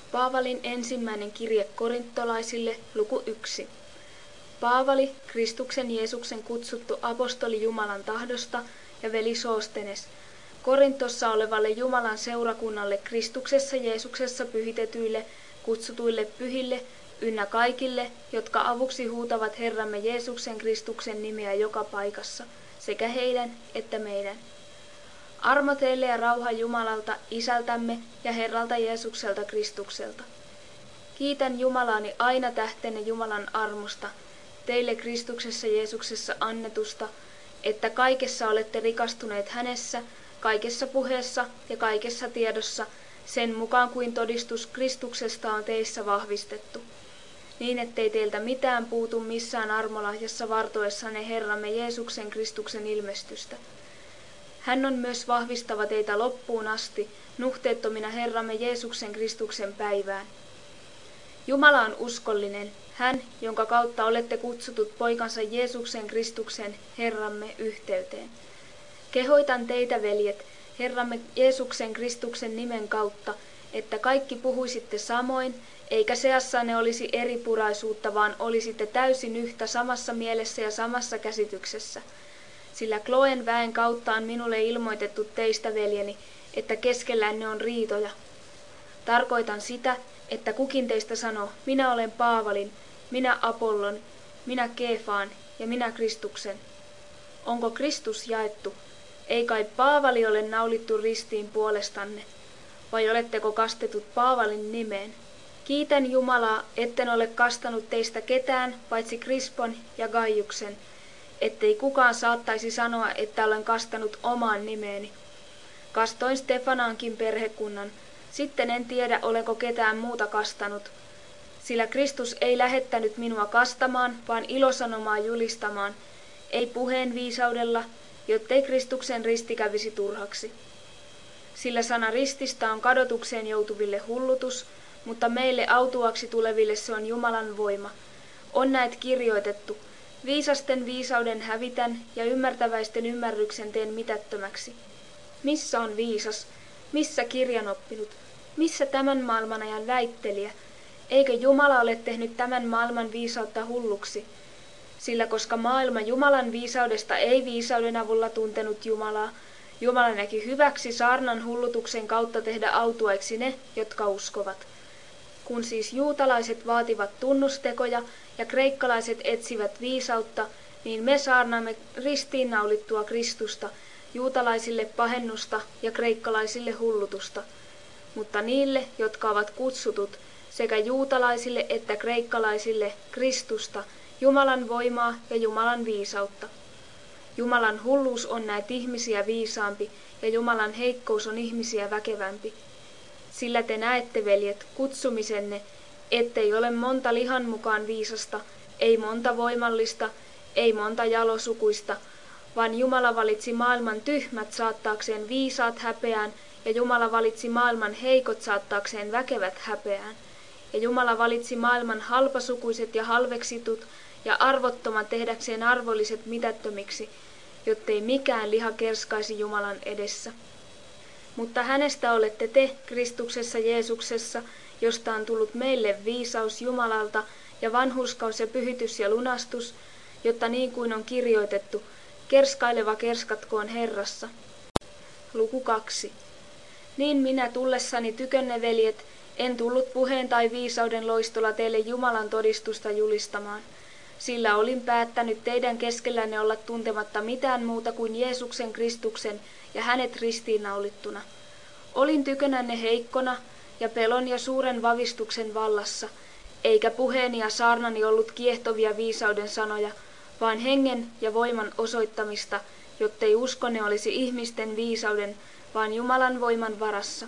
Paavalin ensimmäinen kirje korintolaisille, luku 1. Paavali, Kristuksen Jeesuksen kutsuttu apostoli Jumalan tahdosta, ja veli Soostenes, Korintossa olevalle Jumalan seurakunnalle Kristuksessa Jeesuksessa pyhitetyille, kutsutuille pyhille, ynnä kaikille, jotka avuksi huutavat Herramme Jeesuksen Kristuksen nimeä joka paikassa, sekä heidän että meidän. Armo teille ja rauha Jumalalta, Isältämme ja Herralta Jeesukselta Kristukselta. Kiitän Jumalaani aina tähtenne Jumalan armosta, teille Kristuksessa Jeesuksessa annetusta, että kaikessa olette rikastuneet hänessä, kaikessa puheessa ja kaikessa tiedossa, sen mukaan kuin todistus Kristuksesta on teissä vahvistettu, niin ettei teiltä mitään puutu missään armolahjassa vartoessanne Herramme Jeesuksen Kristuksen ilmestystä. Hän on myös vahvistava teitä loppuun asti, nuhteettomina Herramme Jeesuksen Kristuksen päivään. Jumala on uskollinen, hän, jonka kautta olette kutsutut poikansa Jeesuksen Kristuksen, Herramme, yhteyteen. Kehoitan teitä, veljet, Herramme Jeesuksen Kristuksen nimen kautta, että kaikki puhuisitte samoin, eikä seassanne olisi eripuraisuutta, vaan olisitte täysin yhtä samassa mielessä ja samassa käsityksessä. Sillä Kloen väen kautta on minulle ilmoitettu teistä, veljeni, että keskellänne on riitoja. Tarkoitan sitä, että kukin teistä sanoo, minä olen Paavalin, minä Apollon, minä Keefaan ja minä Kristuksen. Onko Kristus jaettu? Ei kai Paavali ole naulittu ristiin puolestanne, vai oletteko kastetut Paavalin nimeen? Kiitän Jumalaa, etten ole kastanut teistä ketään, paitsi Krispon ja Gaiuksen, ettei kukaan saattaisi sanoa, että olen kastanut omaan nimeeni. Kastoin Stefanaankin perhekunnan, sitten en tiedä, olenko ketään muuta kastanut, sillä Kristus ei lähettänyt minua kastamaan, vaan ilosanomaa julistamaan, ei puheen viisaudella, jottei Kristuksen risti kävisi turhaksi. Sillä sana rististä on kadotukseen joutuville hullutus, mutta meille autuaksi tuleville se on Jumalan voima. On näet kirjoitettu, viisasten viisauden hävitän ja ymmärtäväisten ymmärryksen teen mitättömäksi. Missä on viisas? Missä kirjanoppinut? Missä tämän maailman ajan väittelijä? Eikö Jumala ole tehnyt tämän maailman viisautta hulluksi? Sillä koska maailma Jumalan viisaudesta ei viisauden avulla tuntenut Jumalaa, Jumala näki hyväksi saarnan hullutuksen kautta tehdä autuaiksi ne, jotka uskovat. Kun siis juutalaiset vaativat tunnustekoja ja kreikkalaiset etsivät viisautta, niin me saarnaamme ristiinnaulittua Kristusta, juutalaisille pahennusta ja kreikkalaisille hullutusta. Mutta niille, jotka ovat kutsutut, sekä juutalaisille että kreikkalaisille Kristusta, Jumalan voimaa ja Jumalan viisautta. Jumalan hulluus on näet ihmisiä viisaampi ja Jumalan heikkous on ihmisiä väkevämpi. Sillä te näette, veljet, kutsumisenne, ettei ole monta lihan mukaan viisasta, ei monta voimallista, ei monta jalosukuista, vaan Jumala valitsi maailman tyhmät saattaakseen viisaat häpeään, ja Jumala valitsi maailman heikot saattaakseen väkevät häpeään. Ja Jumala valitsi maailman halpasukuiset ja halveksitut ja arvottomat tehdäkseen arvolliset mitättömiksi, jottei mikään liha kerskaisi Jumalan edessä. Mutta hänestä olette te Kristuksessa Jeesuksessa, josta on tullut meille viisaus Jumalalta ja vanhurskaus ja pyhitys ja lunastus, jotta niin kuin on kirjoitettu, kerskaileva kerskatkoon Herrassa. Luku 2. Niin minä tullessani tykönne, veljet, en tullut puheen tai viisauden loistolla teille Jumalan todistusta julistamaan, sillä olin päättänyt teidän keskellänne olla tuntematta mitään muuta kuin Jeesuksen Kristuksen ja hänet ristiinnaulittuna. Olin tykönänne heikkona ja pelon ja suuren vavistuksen vallassa, eikä puheeni ja saarnani ollut kiehtovia viisauden sanoja, vaan hengen ja voiman osoittamista, jottei uskonne olisi ihmisten viisauden, vaan Jumalan voiman varassa.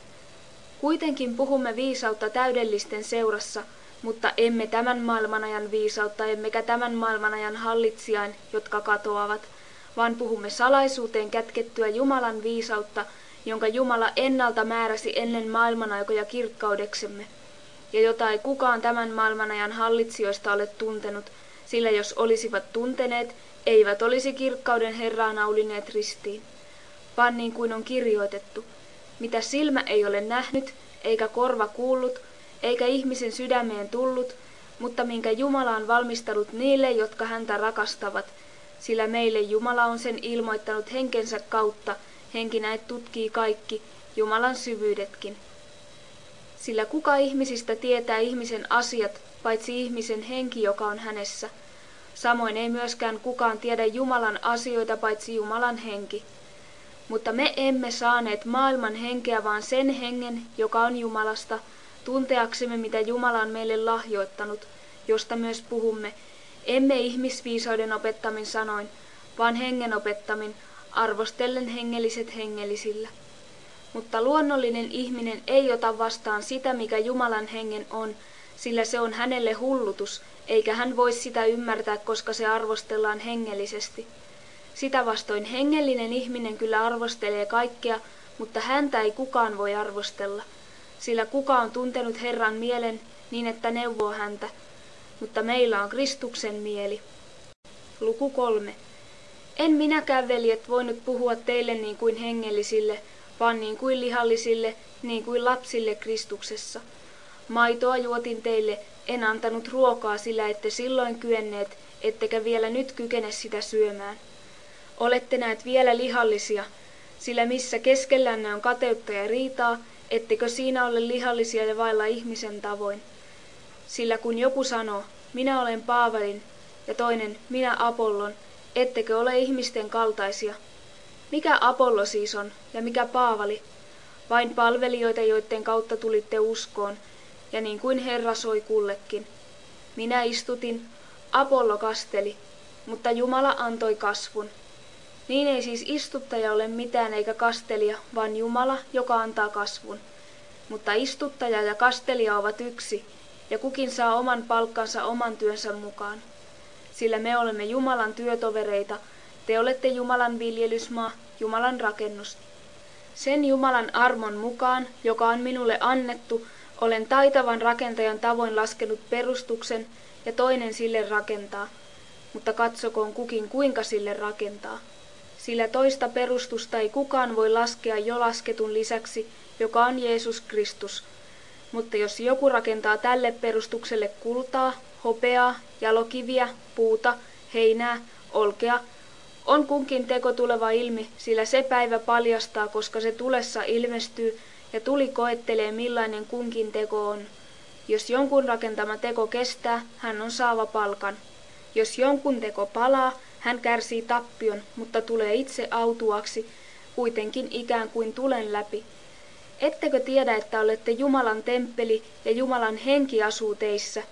Kuitenkin puhumme viisautta täydellisten seurassa, mutta emme tämän maailmanajan viisautta, emmekä tämän maailmanajan hallitsijain, jotka katoavat, vaan puhumme salaisuuteen kätkettyä Jumalan viisautta, jonka Jumala ennalta määräsi ennen maailmanaikoja kirkkaudeksemme, ja jota ei kukaan tämän maailmanajan hallitsijoista ole tuntenut, sillä jos olisivat tunteneet, eivät olisi kirkkauden Herraa naulineet ristiin. Vaan niin kuin on kirjoitettu, mitä silmä ei ole nähnyt, eikä korva kuullut, eikä ihmisen sydämeen tullut, mutta minkä Jumala on valmistanut niille, jotka häntä rakastavat, sillä meille Jumala on sen ilmoittanut henkensä kautta, henki näet tutkii kaikki, Jumalan syvyydetkin. Sillä kuka ihmisistä tietää ihmisen asiat, paitsi ihmisen henki, joka on hänessä? Samoin ei myöskään kukaan tiedä Jumalan asioita, paitsi Jumalan henki. Mutta me emme saaneet maailman henkeä, vaan sen hengen, joka on Jumalasta, tunteaksemme, mitä Jumala on meille lahjoittanut, josta myös puhumme, emme ihmisviisauden opettamin sanoin, vaan hengen opettamin, arvostellen hengelliset hengellisillä. Mutta luonnollinen ihminen ei ota vastaan sitä, mikä Jumalan hengen on, sillä se on hänelle hullutus, eikä hän voi sitä ymmärtää, koska se arvostellaan hengellisesti. Sitä vastoin hengellinen ihminen kyllä arvostelee kaikkea, mutta häntä ei kukaan voi arvostella, sillä kuka on tuntenut Herran mielen niin, että neuvoo häntä, mutta meillä on Kristuksen mieli. Luku 3. En minäkään, veljet, voinut puhua teille niin kuin hengellisille, vaan niin kuin lihallisille, niin kuin lapsille Kristuksessa. Maitoa juotin teille, en antanut ruokaa, sillä ette silloin kyenneet, ettekä vielä nyt kykene sitä syömään. Olette näet vielä lihallisia, sillä missä keskellänne on kateutta ja riitaa, ettekö siinä ole lihallisia ja vailla ihmisen tavoin. Sillä kun joku sanoo, minä olen Paavalin, ja toinen, minä Apollon, ettekö ole ihmisten kaltaisia? Mikä Apollo siis on, ja mikä Paavali? Vain palvelijoita, joiden kautta tulitte uskoon, ja niin kuin Herra soi kullekin. Minä istutin, Apollo kasteli, mutta Jumala antoi kasvun. Niin ei siis istuttaja ole mitään eikä kastelija, vaan Jumala, joka antaa kasvun. Mutta istuttaja ja kastelija ovat yksi, ja kukin saa oman palkkansa oman työnsä mukaan. Sillä me olemme Jumalan työtovereita, te olette Jumalan viljelysmaa, Jumalan rakennus. Sen Jumalan armon mukaan, joka on minulle annettu, olen taitavan rakentajan tavoin laskenut perustuksen, ja toinen sille rakentaa. Mutta katsokoon kukin, kuinka sille rakentaa. Sillä toista perustusta ei kukaan voi laskea jo lasketun lisäksi, joka on Jeesus Kristus. Mutta jos joku rakentaa tälle perustukselle kultaa, hopeaa, jalokiviä, puuta, heinää, olkea, on kunkin teko tuleva ilmi, sillä se päivä paljastaa, koska se tulessa ilmestyy, ja tuli koettelee, millainen kunkin teko on. Jos jonkun rakentama teko kestää, hän on saava palkan. Jos jonkun teko palaa, hän kärsii tappion, mutta tulee itse autuaksi, kuitenkin ikään kuin tulen läpi. Ettekö tiedä, että olette Jumalan temppeli ja Jumalan henki asuu teissä?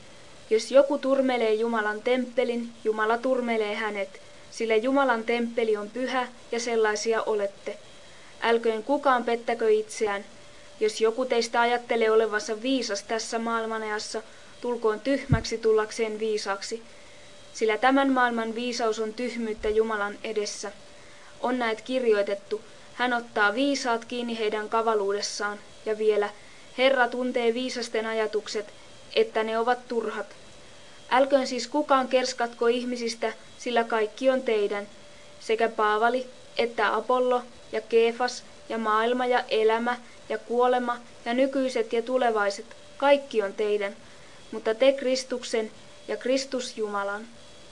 Jos joku turmelee Jumalan temppelin, Jumala turmelee hänet, sillä Jumalan temppeli on pyhä ja sellaisia olette. Älköön kukaan pettäkö itseään. Jos joku teistä ajattelee olevansa viisas tässä maailmanajassa, tulkoon tyhmäksi tullakseen viisaaksi. Sillä tämän maailman viisaus on tyhmyyttä Jumalan edessä. On näet kirjoitettu, hän ottaa viisaat kiinni heidän kavaluudessaan, ja vielä, Herra tuntee viisasten ajatukset, että ne ovat turhat. Älköön siis kukaan kerskatko ihmisistä, sillä kaikki on teidän, sekä Paavali, että Apollo, ja Keefas, ja maailma, ja elämä, ja kuolema, ja nykyiset ja tulevaiset, kaikki on teidän, mutta te Kristuksen, ja Kristus Jumalan.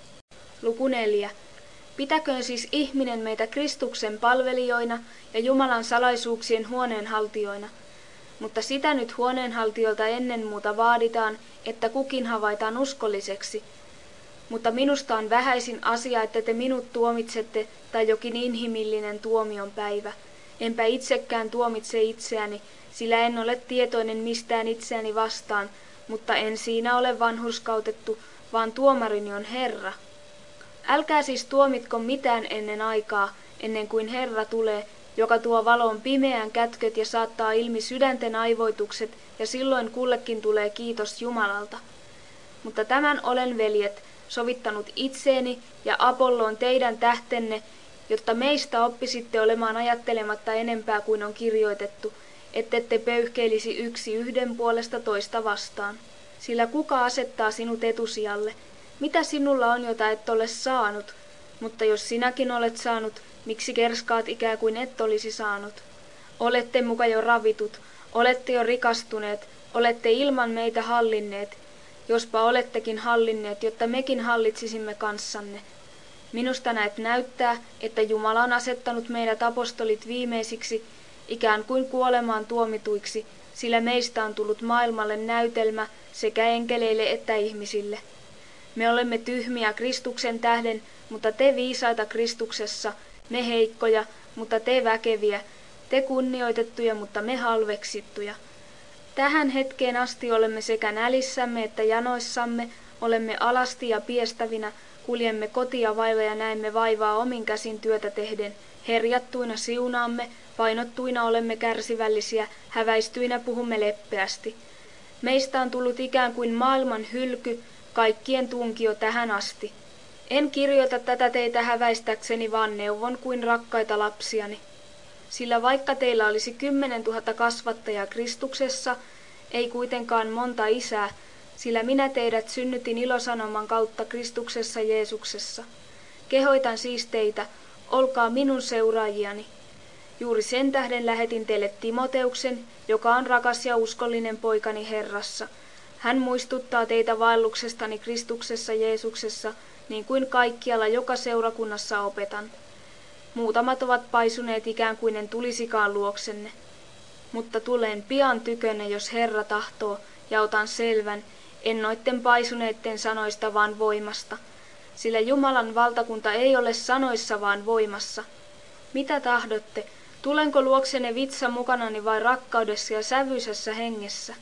Luku 4. Pitäköön siis ihminen meitä Kristuksen palvelijoina ja Jumalan salaisuuksien huoneenhaltijoina. Mutta sitä nyt huoneenhaltijoilta ennen muuta vaaditaan, että kukin havaitaan uskolliseksi. Mutta minusta on vähäisin asia, että te minut tuomitsette tai jokin inhimillinen tuomion päivä. Enpä itsekään tuomitse itseäni, sillä en ole tietoinen mistään itseäni vastaan, mutta en siinä ole vanhurskautettu, vaan tuomarini on Herra. Älkää siis tuomitko mitään ennen aikaa, ennen kuin Herra tulee, joka tuo valoon pimeään kätköt ja saattaa ilmi sydänten aivoitukset, ja silloin kullekin tulee kiitos Jumalalta. Mutta tämän olen, veljet, sovittanut itseeni ja Apolloon teidän tähtenne, jotta meistä oppisitte olemaan ajattelematta enempää kuin on kirjoitettu, ettette pöyhkeilisi yksi yhden puolesta toista vastaan. Sillä kuka asettaa sinut etusijalle? Mitä sinulla on, jota et ole saanut? Mutta jos sinäkin olet saanut, miksi kerskaat ikään kuin et olisi saanut? Olette muka jo ravitut, olette jo rikastuneet, Olette ilman meitä hallinneet, jospa olettekin hallinneet, jotta mekin hallitsisimme kanssanne. Minusta näet näyttää, että Jumala on asettanut meidät apostolit viimeisiksi, ikään kuin kuolemaan tuomituiksi, sillä meistä on tullut maailmalle näytelmä sekä enkeleille että ihmisille. Me olemme tyhmiä Kristuksen tähden, mutta te viisaita Kristuksessa, me heikkoja, mutta te väkeviä, te kunnioitettuja, mutta me halveksittuja. Tähän hetkeen asti olemme sekä nälissämme että janoissamme, olemme alasti ja piestävinä, kuljemme kotia vailla ja näemme vaivaa omin käsin työtä tehden, herjattuina siunaamme, painottuina olemme kärsivällisiä, häväistyinä puhumme leppeästi. Meistä on tullut ikään kuin maailman hylky, kaikkien tunkio tähän asti. En kirjoita tätä teitä häväistäkseni, vaan neuvon kuin rakkaita lapsiani. Sillä vaikka teillä olisi 10 000 kasvattajaa Kristuksessa, ei kuitenkaan monta isää, sillä minä teidät synnytin ilosanoman kautta Kristuksessa Jeesuksessa. Kehoitan siis teitä, olkaa minun seuraajiani. Juuri sen tähden lähetin teille Timoteuksen, joka on rakas ja uskollinen poikani Herrassa. Hän muistuttaa teitä vaelluksestani Kristuksessa Jeesuksessa, niin kuin kaikkialla joka seurakunnassa opetan. Muutamat ovat paisuneet ikään kuin en tulisikaan luoksenne. Mutta tulen pian tykönne, jos Herra tahtoo, ja otan selvän, en noitten paisuneitten sanoista, vaan voimasta. Sillä Jumalan valtakunta ei ole sanoissa, vaan voimassa. Mitä tahdotte? Tulenko luoksenne vitsa mukanani vai rakkaudessa ja sävyisessä hengessä?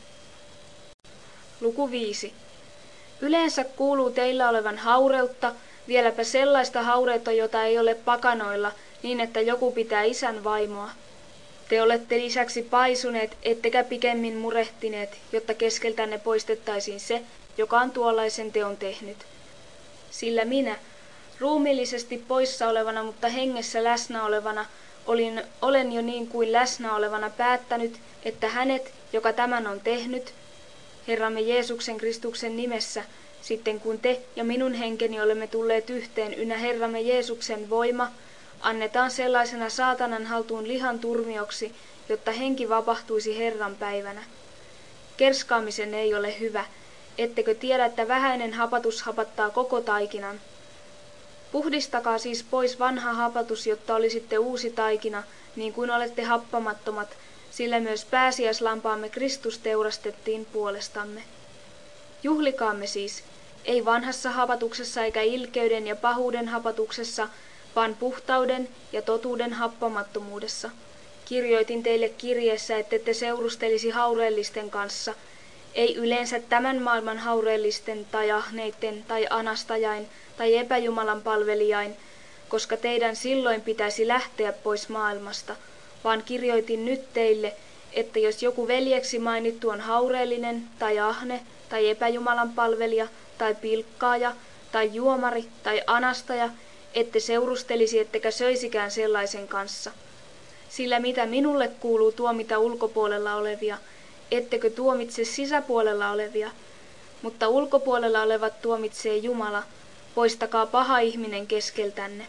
Luku 5. Yleensä kuuluu teillä olevan haureutta, vieläpä sellaista haureutta, jota ei ole pakanoilla, niin että joku pitää isän vaimoa. Te olette lisäksi paisuneet, ettekä pikemmin murehtineet, jotta keskeltänne poistettaisiin se, joka on tuollaisen teon tehnyt. Sillä minä, ruumiillisesti poissa olevana, mutta hengessä läsnä olevana, olen jo niin kuin läsnä olevana päättänyt, että hänet, joka tämän on tehnyt, Herramme Jeesuksen Kristuksen nimessä, sitten kun te ja minun henkeni olemme tulleet yhteen ynnä Herramme Jeesuksen voima, annetaan sellaisena saatanan haltuun lihan turmioksi, jotta henki vapahtuisi Herran päivänä. Kerskaamisen ei ole hyvä, ettekö tiedä, että vähäinen hapatus hapattaa koko taikinan. Puhdistakaa siis pois vanha hapatus, jotta olisitte uusi taikina, niin kuin olette happamattomat, sillä myös pääsiäislampaamme Kristus teurastettiin puolestamme. Juhlikaamme siis, ei vanhassa hapatuksessa eikä ilkeyden ja pahuuden hapatuksessa, vaan puhtauden ja totuuden happamattomuudessa. Kirjoitin teille kirjeessä, ettette seurustelisi haureellisten kanssa, ei yleensä tämän maailman haureellisten tai ahneitten tai anastajain tai epäjumalan palvelijain, koska teidän silloin pitäisi lähteä pois maailmasta, vaan kirjoitin nyt teille, että jos joku veljeksi mainittu on haureellinen tai ahne tai epäjumalan palvelija tai pilkkaaja tai juomari tai anastaja, ette seurustelisi ettekä söisikään sellaisen kanssa. Sillä mitä minulle kuuluu tuomita ulkopuolella olevia, ettekö tuomitse sisäpuolella olevia, mutta ulkopuolella olevat tuomitsee Jumala, poistakaa paha ihminen keskeltänne.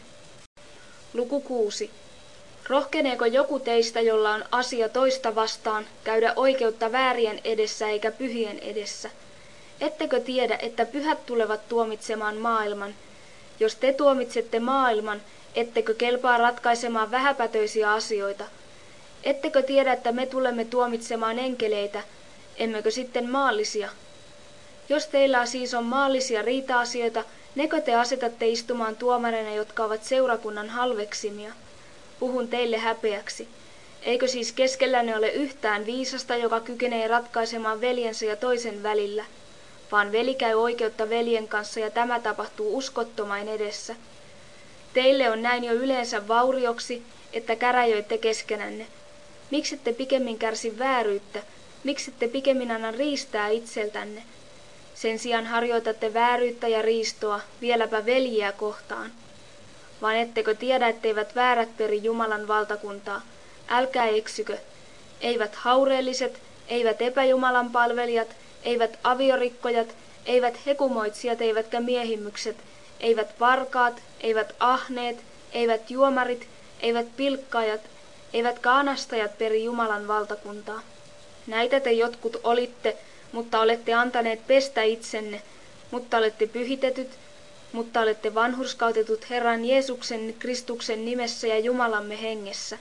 Luku 6. Rohkeneeko joku teistä, jolla on asia toista vastaan, käydä oikeutta väärien edessä eikä pyhien edessä? Ettekö tiedä, että pyhät tulevat tuomitsemaan maailman? Jos te tuomitsette maailman, ettekö kelpaa ratkaisemaan vähäpätöisiä asioita? Ettekö tiedä, että me tulemme tuomitsemaan enkeleitä, emmekö sitten maallisia? Jos teillä siis on maallisia riita-asioita, nekö te asetatte istumaan tuomareina, jotka ovat seurakunnan halveksimia? Puhun teille häpeäksi. Eikö siis keskellänne ole yhtään viisasta, joka kykenee ratkaisemaan veljensä ja toisen välillä? Vaan veli käy oikeutta veljen kanssa ja tämä tapahtuu uskottomain edessä. Teille on näin jo yleensä vaurioksi, että käräjöitte keskenänne. Miksette pikemmin kärsi vääryyttä? Miksette pikemmin anna riistää itseltänne? Sen sijaan harjoitatte vääryyttä ja riistoa, vieläpä veljiä kohtaan. Vaan ettekö tiedä, etteivät väärät peri Jumalan valtakuntaa? Älkää eksykö. Eivät haureelliset, eivät epäjumalan palvelijat, eivät aviorikkojat, eivät hekumoitsijat, eivätkä miehimykset, eivät varkaat, eivät ahneet, eivät juomarit, eivät pilkkaajat, eivätkä anastajat peri Jumalan valtakuntaa. Näitä te jotkut olitte, mutta olette antaneet pestä itsenne, mutta olette pyhitetyt, mutta olette vanhurskautetut Herran Jeesuksen Kristuksen nimessä ja Jumalamme hengessä.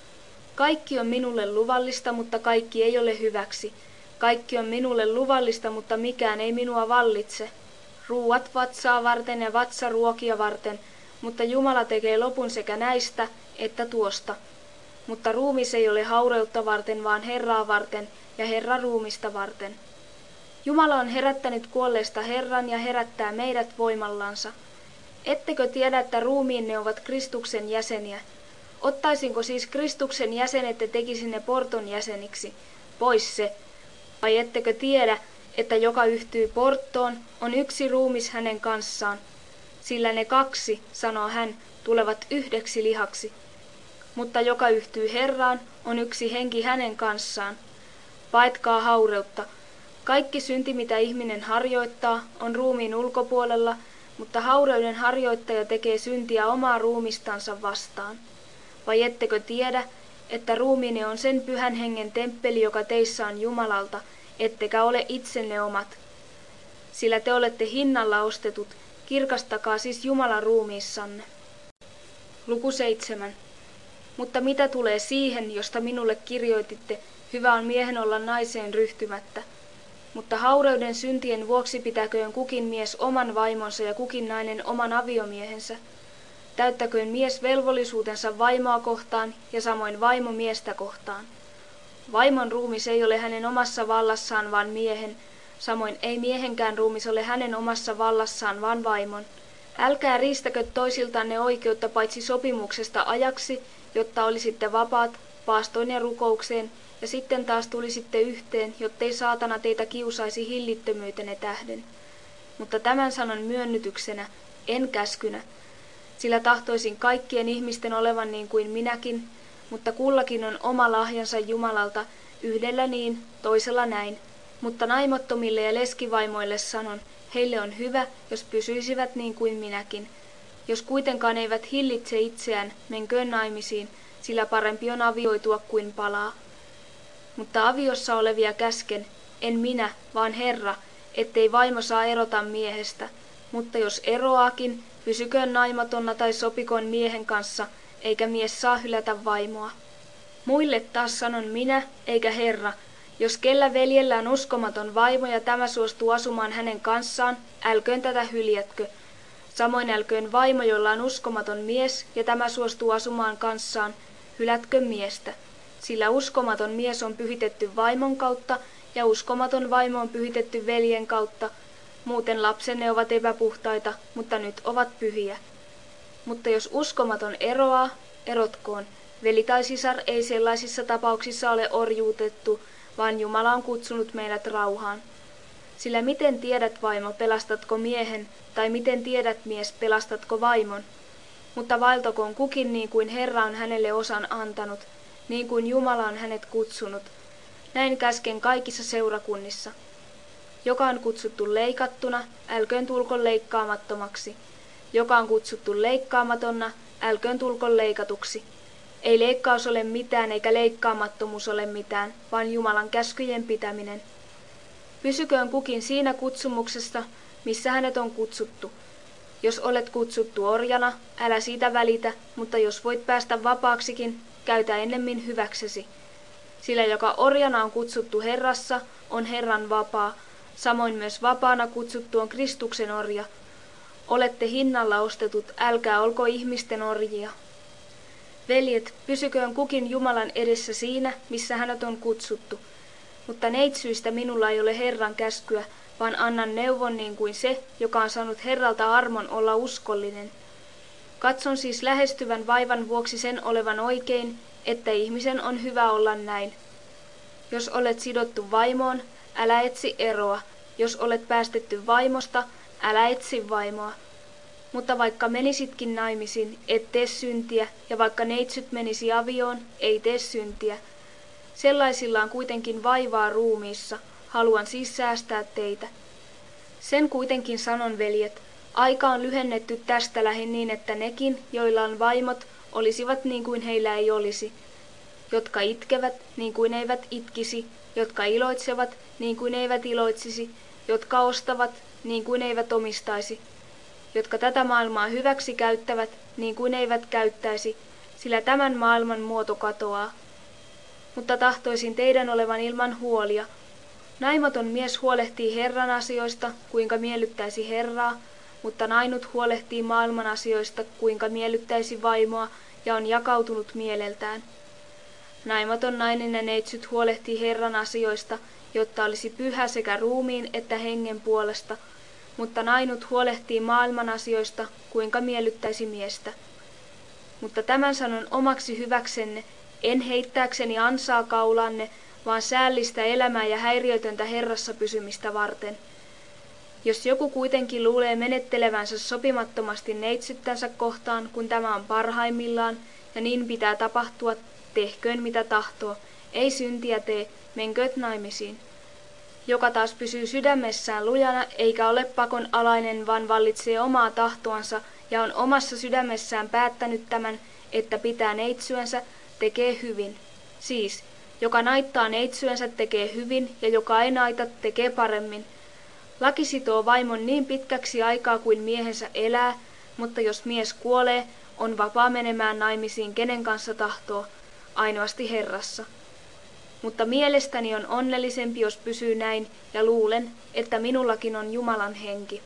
Kaikki on minulle luvallista, mutta kaikki ei ole hyväksi. Kaikki on minulle luvallista, mutta mikään ei minua vallitse. Ruuat vatsaa varten ja vatsa ruokia varten, mutta Jumala tekee lopun sekä näistä että tuosta. Mutta ruumis ei ole haureutta varten, vaan Herraa varten ja Herra ruumista varten. Jumala on herättänyt kuolleista Herran ja herättää meidät voimallansa. Ettekö tiedä, että ruumiinne ovat Kristuksen jäseniä? Ottaisinko siis Kristuksen jäsenet ja tekisin ne porton jäseniksi? Pois se. Vai ettekö tiedä, että joka yhtyy porttoon, on yksi ruumis hänen kanssaan? Sillä ne kaksi, sanoo hän, tulevat yhdeksi lihaksi. Mutta joka yhtyy Herraan, on yksi henki hänen kanssaan. Paetkaa haureutta. Kaikki synti, mitä ihminen harjoittaa, on ruumiin ulkopuolella, mutta haureuden harjoittaja tekee syntiä omaa ruumistansa vastaan. Vai ettekö tiedä, että ruumiini on sen pyhän hengen temppeli, joka teissä on Jumalalta, ettekä ole itsenne omat? Sillä te olette hinnalla ostetut, kirkastakaa siis Jumalan ruumiissanne. Luku 7. Mutta mitä tulee siihen, josta minulle kirjoititte, hyvä on miehen olla naiseen ryhtymättä. Mutta haureuden syntien vuoksi pitäköön kukin mies oman vaimonsa ja kukin nainen oman aviomiehensä. Täyttäköön mies velvollisuutensa vaimoa kohtaan ja samoin vaimo miestä kohtaan. Vaimon ruumis ei ole hänen omassa vallassaan, vaan miehen. Samoin ei miehenkään ruumis ole hänen omassa vallassaan, vaan vaimon. Älkää riistäkö toisiltanne oikeutta paitsi sopimuksesta ajaksi, jotta olisitte vapaat paastoin ja rukoukseen, ja sitten taas tulisitte yhteen, jottei saatana teitä kiusaisi hillittömyytenne tähden. Mutta tämän sanon myönnytyksenä, en käskynä, sillä tahtoisin kaikkien ihmisten olevan niin kuin minäkin, mutta kullakin on oma lahjansa Jumalalta, yhdellä niin, toisella näin. Mutta naimattomille ja leskivaimoille sanon, heille on hyvä, jos pysyisivät niin kuin minäkin. Jos kuitenkaan eivät hillitse itseään, menköön naimisiin, sillä parempi on avioitua kuin palaa. Mutta aviossa olevia käsken, en minä, vaan Herra, ettei vaimo saa erota miehestä. Mutta jos eroaakin, pysyköön naimatonna tai sopikoon miehen kanssa, eikä mies saa hylätä vaimoa. Muille taas sanon minä, eikä Herra, jos kellä veljellä on uskomaton vaimo ja tämä suostuu asumaan hänen kanssaan, älköön tätä hyljätkö. Samoin älköön vaimo, jolla on uskomaton mies ja tämä suostuu asumaan kanssaan, hylätkö miestä. Sillä uskomaton mies on pyhitetty vaimon kautta ja uskomaton vaimo on pyhitetty veljen kautta. Muuten lapsenne ovat epäpuhtaita, mutta nyt ovat pyhiä. Mutta jos uskomaton eroaa, erotkoon. Veli tai sisar ei sellaisissa tapauksissa ole orjuutettu, vaan Jumala on kutsunut meidät rauhaan. Sillä miten tiedät, vaimo, pelastatko miehen, tai miten tiedät, mies, pelastatko vaimon? Mutta vaeltakoon kukin niin kuin Herra on hänelle osan antanut, niin kuin Jumala on hänet kutsunut. Näin käsken kaikissa seurakunnissa. Joka on kutsuttu leikattuna, älköön tulko leikkaamattomaksi. Joka on kutsuttu leikkaamattona, älköön tulko leikatuksi. Ei leikkaus ole mitään eikä leikkaamattomuus ole mitään, vaan Jumalan käskyjen pitäminen. Pysyköön kukin siinä kutsumuksessa, missä hänet on kutsuttu. Jos olet kutsuttu orjana, älä siitä välitä, mutta jos voit päästä vapaaksikin, käytä ennemmin hyväksesi. Sillä joka orjana on kutsuttu Herrassa, on Herran vapaa, samoin myös vapaana kutsuttu on Kristuksen orja. Olette hinnalla ostetut, älkää olko ihmisten orjia. Veljet, pysyköön kukin Jumalan edessä siinä, missä hänet on kutsuttu. Mutta neitsyistä minulla ei ole Herran käskyä, vaan annan neuvon niin kuin se, joka on saanut Herralta armon olla uskollinen. Katson siis lähestyvän vaivan vuoksi sen olevan oikein, että ihmisen on hyvä olla näin. Jos olet sidottu vaimoon, älä etsi eroa. Jos olet päästetty vaimosta, älä etsi vaimoa. Mutta vaikka menisitkin naimisiin, et tee syntiä, ja vaikka neitsyt menisi avioon, ei tee syntiä. Sellaisilla on kuitenkin vaivaa ruumiissa, haluan siis säästää teitä. Sen kuitenkin sanon, veljet, aika on lyhennetty tästä lähin niin, että nekin, joilla on vaimot, olisivat niin kuin heillä ei olisi. Jotka itkevät, niin kuin eivät itkisi, jotka iloitsevat niin kuin eivät iloitsisi, jotka ostavat niin kuin eivät omistaisi, jotka tätä maailmaa hyväksi käyttävät niin kuin eivät käyttäisi, sillä tämän maailman muoto katoaa. Mutta tahtoisin teidän olevan ilman huolia. Naimaton mies huolehtii Herran asioista, kuinka miellyttäisi Herraa, mutta nainut huolehtii maailman asioista, kuinka miellyttäisi vaimoa, ja on jakautunut mieleltään. Naimaton nainen ja neitsyt huolehtii Herran asioista, jotta olisi pyhä sekä ruumiin että hengen puolesta, mutta nainut huolehtii maailman asioista, kuinka miellyttäisi miestä. Mutta tämän sanon omaksi hyväksenne, en heittääkseni ansaa kaulanne, vaan säällistä elämää ja häiriötöntä Herrassa pysymistä varten. Jos joku kuitenkin luulee menettelevänsä sopimattomasti neitsyttänsä kohtaan, kun tämä on parhaimmillaan, ja niin pitää tapahtua, tehköön mitä tahtoo, ei syntiä tee, menkööt naimisiin. Joka taas pysyy sydämessään lujana, eikä ole pakon alainen, vaan vallitsee omaa tahtoansa, ja on omassa sydämessään päättänyt tämän, että pitää neitsyänsä, tekee hyvin. Siis, joka naittaa neitsyänsä tekee hyvin, ja joka ei naita tekee paremmin. Laki sitoo vaimon niin pitkäksi aikaa kuin miehensä elää, mutta jos mies kuolee, on vapaa menemään naimisiin kenen kanssa tahtoo, ainoasti Herrassa. Mutta mielestäni on onnellisempi, jos pysyy näin, ja luulen, että minullakin on Jumalan henki.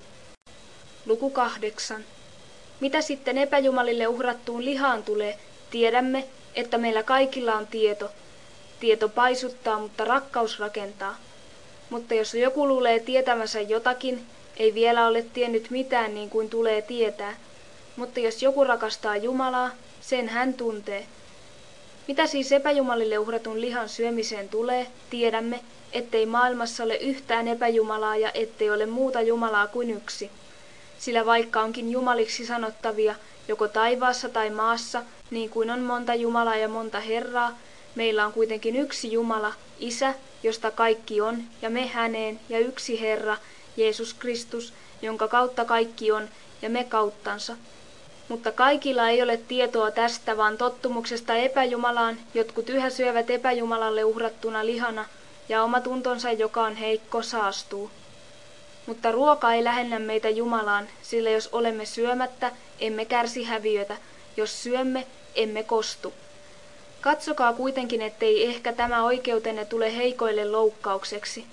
Luku 8. Mitä sitten epäjumalille uhrattuun lihaan tulee, tiedämme, että meillä kaikilla on tieto. Tieto paisuttaa, mutta rakkaus rakentaa. Mutta jos joku luulee tietämänsä jotakin, ei vielä ole tiennyt mitään niin kuin tulee tietää. Mutta jos joku rakastaa Jumalaa, sen hän tuntee. Mitä siis epäjumalille uhratun lihan syömiseen tulee, tiedämme, ettei maailmassa ole yhtään epäjumalaa ja ettei ole muuta Jumalaa kuin yksi. Sillä vaikka onkin jumaliksi sanottavia, joko taivaassa tai maassa, niin kuin on monta Jumalaa ja monta Herraa, meillä on kuitenkin yksi Jumala, Isä, josta kaikki on, ja me häneen, ja yksi Herra, Jeesus Kristus, jonka kautta kaikki on, ja me kauttansa. Mutta kaikilla ei ole tietoa tästä, vaan tottumuksesta epäjumalaan, jotkut yhä syövät epäjumalalle uhrattuna lihana, ja oma tuntonsa, joka on heikko, saastuu. Mutta ruoka ei lähennä meitä Jumalaan, sillä jos olemme syömättä, emme kärsi häviötä, jos syömme, emme kostu. Katsokaa kuitenkin, ettei ehkä tämä oikeutenne tule heikoille loukkaukseksi.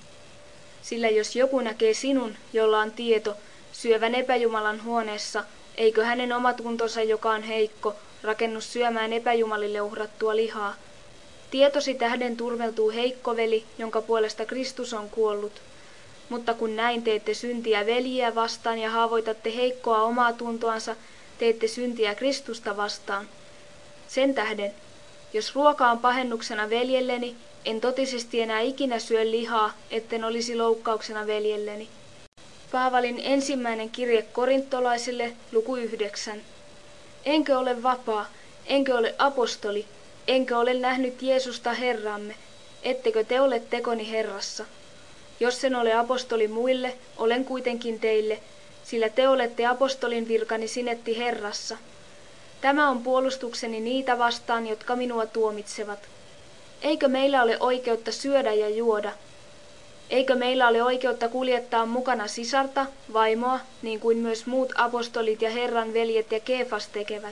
Sillä jos joku näkee sinun, jolla on tieto, syövän epäjumalan huoneessa, eikö hänen omatuntonsa, joka on heikko, rakennu syömään epäjumalille uhrattua lihaa? Tietosi tähden turmeltuu heikko veli, jonka puolesta Kristus on kuollut. Mutta kun näin teette syntiä veljiä vastaan ja haavoitatte heikkoa omaa tuntoansa, teette syntiä Kristusta vastaan. Sen tähden, jos ruoka on pahennuksena veljelleni, en totisesti enää ikinä syö lihaa, etten olisi loukkauksena veljelleni. Paavalin ensimmäinen kirje korintolaisille, luku 9. Enkö ole vapaa, enkö ole apostoli, enkö ole nähnyt Jeesusta Herramme, ettekö te ole tekoni Herrassa? Jos en ole apostoli muille, olen kuitenkin teille, sillä te olette apostolin virkani sinetti Herrassa. Tämä on puolustukseni niitä vastaan, jotka minua tuomitsevat. Eikö meillä ole oikeutta syödä ja juoda? Eikö meillä ole oikeutta kuljettaa mukana sisarta, vaimoa, niin kuin myös muut apostolit ja Herran veljet ja Keefas tekevät?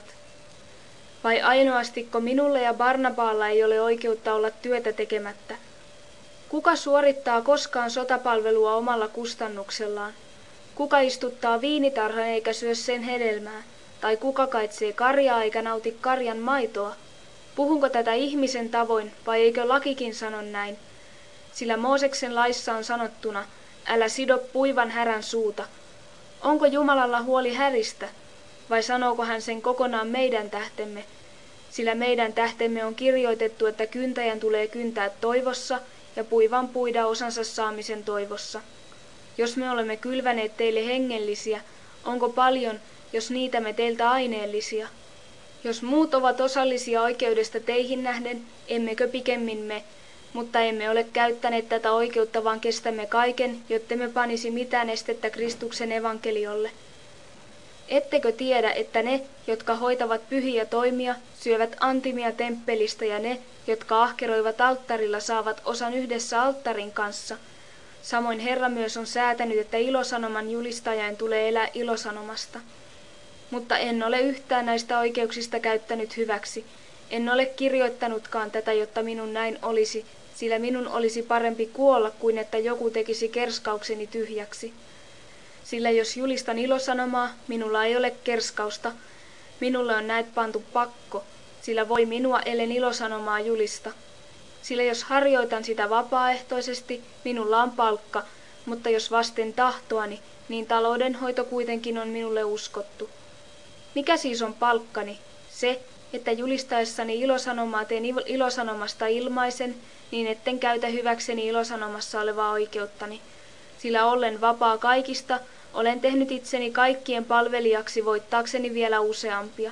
Vai ainoastiko minulle ja Barnabaalla ei ole oikeutta olla työtä tekemättä? Kuka suorittaa koskaan sotapalvelua omalla kustannuksellaan? Kuka istuttaa viinitarhan eikä syö sen hedelmää? Tai kuka kaitsee karjaa eikä nauti karjan maitoa? Puhunko tätä ihmisen tavoin, vai eikö lakikin sano näin? Sillä Mooseksen laissa on sanottuna, älä sido puivan härän suuta. Onko Jumalalla huoli häristä, vai sanooko hän sen kokonaan meidän tähtemme? Sillä meidän tähtemme on kirjoitettu, että kyntäjän tulee kyntää toivossa ja puivan puida osansa saamisen toivossa. Jos me olemme kylväneet teille hengellisiä, onko paljon, jos niitämme teiltä aineellisia? Jos muut ovat osallisia oikeudesta teihin nähden, emmekö pikemmin me, mutta emme ole käyttäneet tätä oikeutta, vaan kestämme kaiken, jottemme panisi mitään estettä Kristuksen evankeliolle. Ettekö tiedä, että ne, jotka hoitavat pyhiä toimia, syövät antimia temppelistä ja ne, jotka ahkeroivat alttarilla, saavat osan yhdessä alttarin kanssa? Samoin Herra myös on säätänyt, että ilosanoman julistajan tulee elää ilosanomasta. Mutta en ole yhtään näistä oikeuksista käyttänyt hyväksi. En ole kirjoittanutkaan tätä, jotta minun näin olisi, sillä minun olisi parempi kuolla kuin että joku tekisi kerskaukseni tyhjäksi. Sillä jos julistan ilosanomaa, minulla ei ole kerskausta. Minulle on näet pantu pakko, sillä voi minua ellen ilosanomaa julista. Sillä jos harjoitan sitä vapaaehtoisesti, minulla on palkka, mutta jos vasten tahtoani, niin taloudenhoito kuitenkin on minulle uskottu. Mikä siis on palkkani? Se, että julistaessani ilosanomaa teen ilosanomasta ilmaisen, niin etten käytä hyväkseni ilosanomassa olevaa oikeuttani. Sillä ollen vapaa kaikista, olen tehnyt itseni kaikkien palvelijaksi voittaakseni vielä useampia.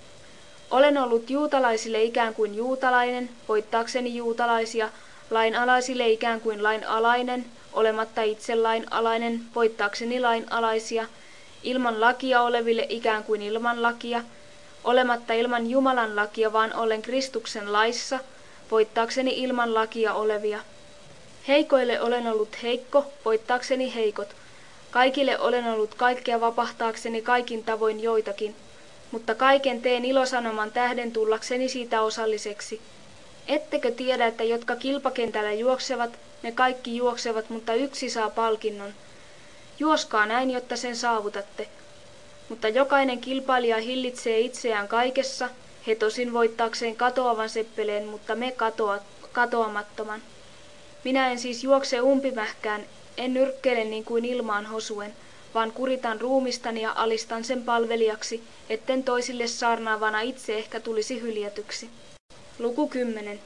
Olen ollut juutalaisille ikään kuin juutalainen, voittaakseni juutalaisia, lainalaisille ikään kuin lainalainen, olematta itse lainalainen, voittaakseni lainalaisia, ilman lakia oleville ikään kuin ilman lakia, olematta ilman Jumalan lakia, vaan ollen Kristuksen laissa, voittaakseni ilman lakia olevia. Heikoille olen ollut heikko, voittaakseni heikot. Kaikille olen ollut kaikkea vapahtaakseni kaikin tavoin joitakin. Mutta kaiken teen ilosanoman tähden tullakseni siitä osalliseksi. Ettekö tiedä, että jotka kilpakentällä juoksevat, ne kaikki juoksevat, mutta yksi saa palkinnon. Juoskaa näin, jotta sen saavutatte. Mutta jokainen kilpailija hillitsee itseään kaikessa, he tosin voittaakseen katoavan seppeleen, mutta me katoamattoman. Minä en siis juokse umpimähkään, en nyrkkeile niin kuin ilmaan hosuen, vaan kuritan ruumistani ja alistan sen palvelijaksi, etten toisille saarnaavana itse ehkä tulisi hyljätyksi. Luku 10.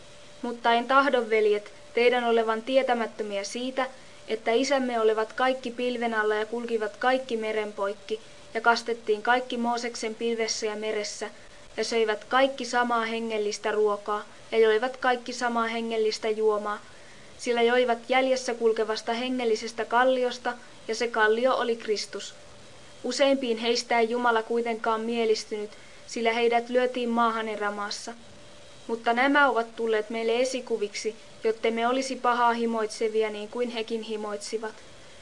Mutta en tahdo, veljet, teidän olevan tietämättömiä siitä, että isämme olivat kaikki pilven alla ja kulkivat kaikki meren poikki, ja kastettiin kaikki Mooseksen pilvessä ja meressä, ja söivät kaikki samaa hengellistä ruokaa, ja joivat kaikki samaa hengellistä juomaa, sillä joivat jäljessä kulkevasta hengellisestä kalliosta, ja se kallio oli Kristus. Useimpiin heistä ei Jumala kuitenkaan mielistynyt, sillä heidät lyötiin maahan erämaassa. Mutta nämä ovat tulleet meille esikuviksi, jottemme olisi pahaa himoitsevia niin kuin hekin himoitsivat.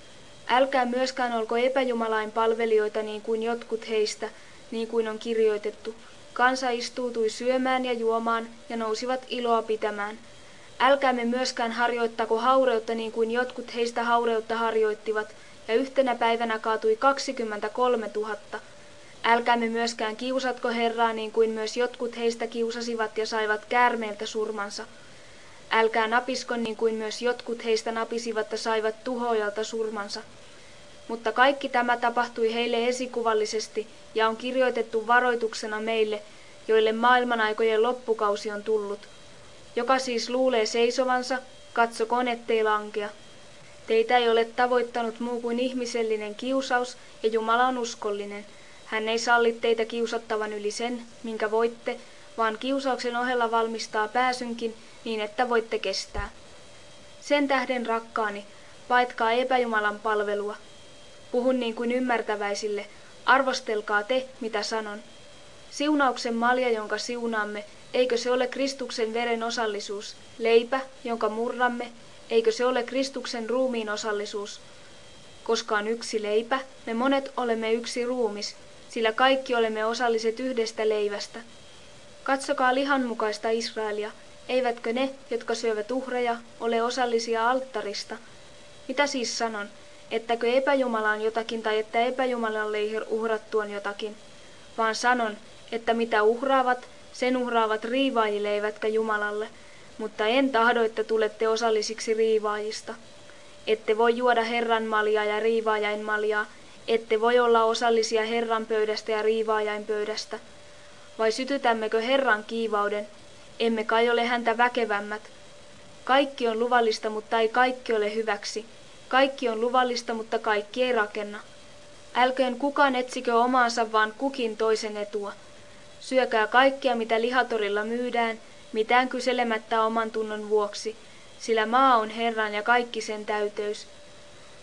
Älkää myöskään olko epäjumalain palvelijoita niin kuin jotkut heistä, niin kuin on kirjoitettu. Kansa istuutui syömään ja juomaan ja nousivat iloa pitämään. Älkäämme myöskään harjoittako haureutta niin kuin jotkut heistä haureutta harjoittivat, ja yhtenä päivänä kaatui 23 000. Älkäämme myöskään kiusatko Herraa niin kuin myös jotkut heistä kiusasivat ja saivat käärmeeltä surmansa. Älkää napisko niin kuin myös jotkut heistä napisivat ja saivat tuhoajalta surmansa. Mutta kaikki tämä tapahtui heille esikuvallisesti ja on kirjoitettu varoituksena meille, joille maailmanaikojen loppukausi on tullut. Joka siis luulee seisovansa, katsokoon ettei lankea. Teitä ei ole tavoittanut muu kuin ihmisellinen kiusaus, ja Jumala on uskollinen. Hän ei salli teitä kiusattavan yli sen, minkä voitte, vaan kiusauksen ohella valmistaa pääsynkin, niin että voitte kestää. Sen tähden, rakkaani, paetkaa epäjumalan palvelua. Puhun niin kuin ymmärtäväisille, arvostelkaa te, mitä sanon. Siunauksen malja, jonka siunaamme, eikö se ole Kristuksen veren osallisuus? Leipä, jonka murramme, eikö se ole Kristuksen ruumiin osallisuus? Koska on yksi leipä, me monet olemme yksi ruumis, sillä kaikki olemme osalliset yhdestä leivästä. Katsokaa lihanmukaista Israelia, eivätkö ne, jotka syövät uhreja, ole osallisia alttarista? Mitä siis sanon, ettäkö epäjumala on jotakin tai että epäjumalalle uhrattu on jotakin? Vaan sanon, että mitä uhraavat, sen uhraavat riivaajille eivätkä Jumalalle, mutta en tahdo, että tulette osallisiksi riivaajista. Ette voi juoda Herran maljaa ja riivaajain maljaa, ette voi olla osallisia Herran pöydästä ja riivaajain pöydästä. Vai sytytämmekö Herran kiivauden? Emme kai ole häntä väkevämmät. Kaikki on luvallista, mutta ei kaikki ole hyväksi. Kaikki on luvallista, mutta kaikki ei rakenna. Älköön kukaan etsikö omaansa, vaan kukin toisen etua. Syökää kaikkea, mitä lihatorilla myydään, mitään kyselemättä oman tunnon vuoksi, sillä maa on Herran ja kaikki sen täyteys.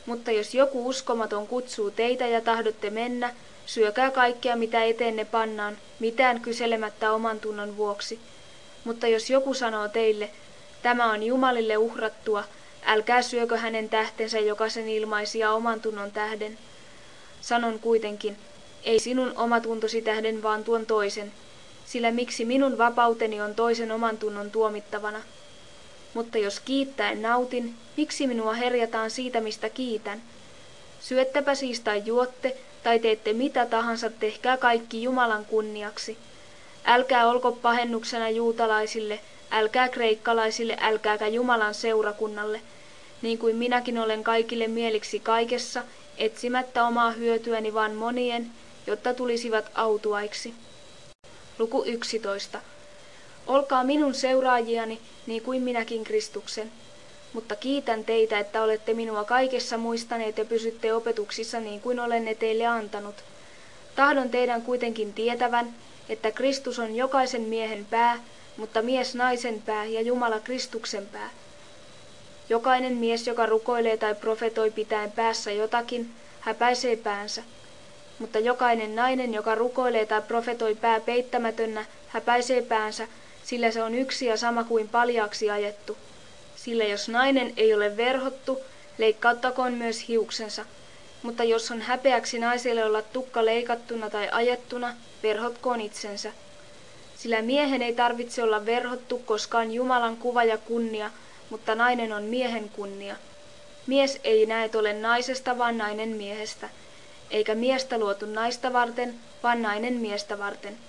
Mutta jos joku uskomaton kutsuu teitä ja tahdotte mennä, syökää kaikkea, mitä eteenne pannaan, mitään kyselemättä oman tunnon vuoksi. Mutta jos joku sanoo teille, tämä on Jumalille uhrattua, älkää syökö hänen tähtensä, joka sen ilmaisi ja oman tunnon tähden. Sanon kuitenkin, ei sinun omatuntosi tähden, vaan tuon toisen, sillä miksi minun vapauteni on toisen oman tunnon tuomittavana. Mutta jos kiittäen nautin, miksi minua herjataan siitä, mistä kiitän? Syöttäpä siis tai juotte, tai teette mitä tahansa, tehkää kaikki Jumalan kunniaksi. Älkää olko pahennuksena juutalaisille, älkää kreikkalaisille, älkääkä Jumalan seurakunnalle, niin kuin minäkin olen kaikille mieliksi kaikessa, etsimättä omaa hyötyäni vaan monien, jotta tulisivat autuaiksi. Luku 11. Olkaa minun seuraajiani, niin kuin minäkin Kristuksen. Mutta kiitän teitä, että olette minua kaikessa muistaneet ja pysytte opetuksissa niin kuin olen ne teille antanut. Tahdon teidän kuitenkin tietävän, että Kristus on jokaisen miehen pää, mutta mies naisen pää ja Jumala Kristuksen pää. Jokainen mies, joka rukoilee tai profetoi pitäen päässä jotakin, häpäisee päänsä. Mutta jokainen nainen, joka rukoilee tai profetoi pää peittämätönnä, häpäisee päänsä, sillä se on yksi ja sama kuin paljaaksi ajettu. Sillä jos nainen ei ole verhottu, leikkauttakoon myös hiuksensa. Mutta jos on häpeäksi naiselle olla tukka leikattuna tai ajettuna, verhotkoon itsensä. Sillä miehen ei tarvitse olla verhottu, koska on Jumalan kuva ja kunnia, mutta nainen on miehen kunnia. Mies ei näet ole naisesta, vaan nainen miehestä. Eikä miestä luotu naista varten, vaan nainen miestä varten.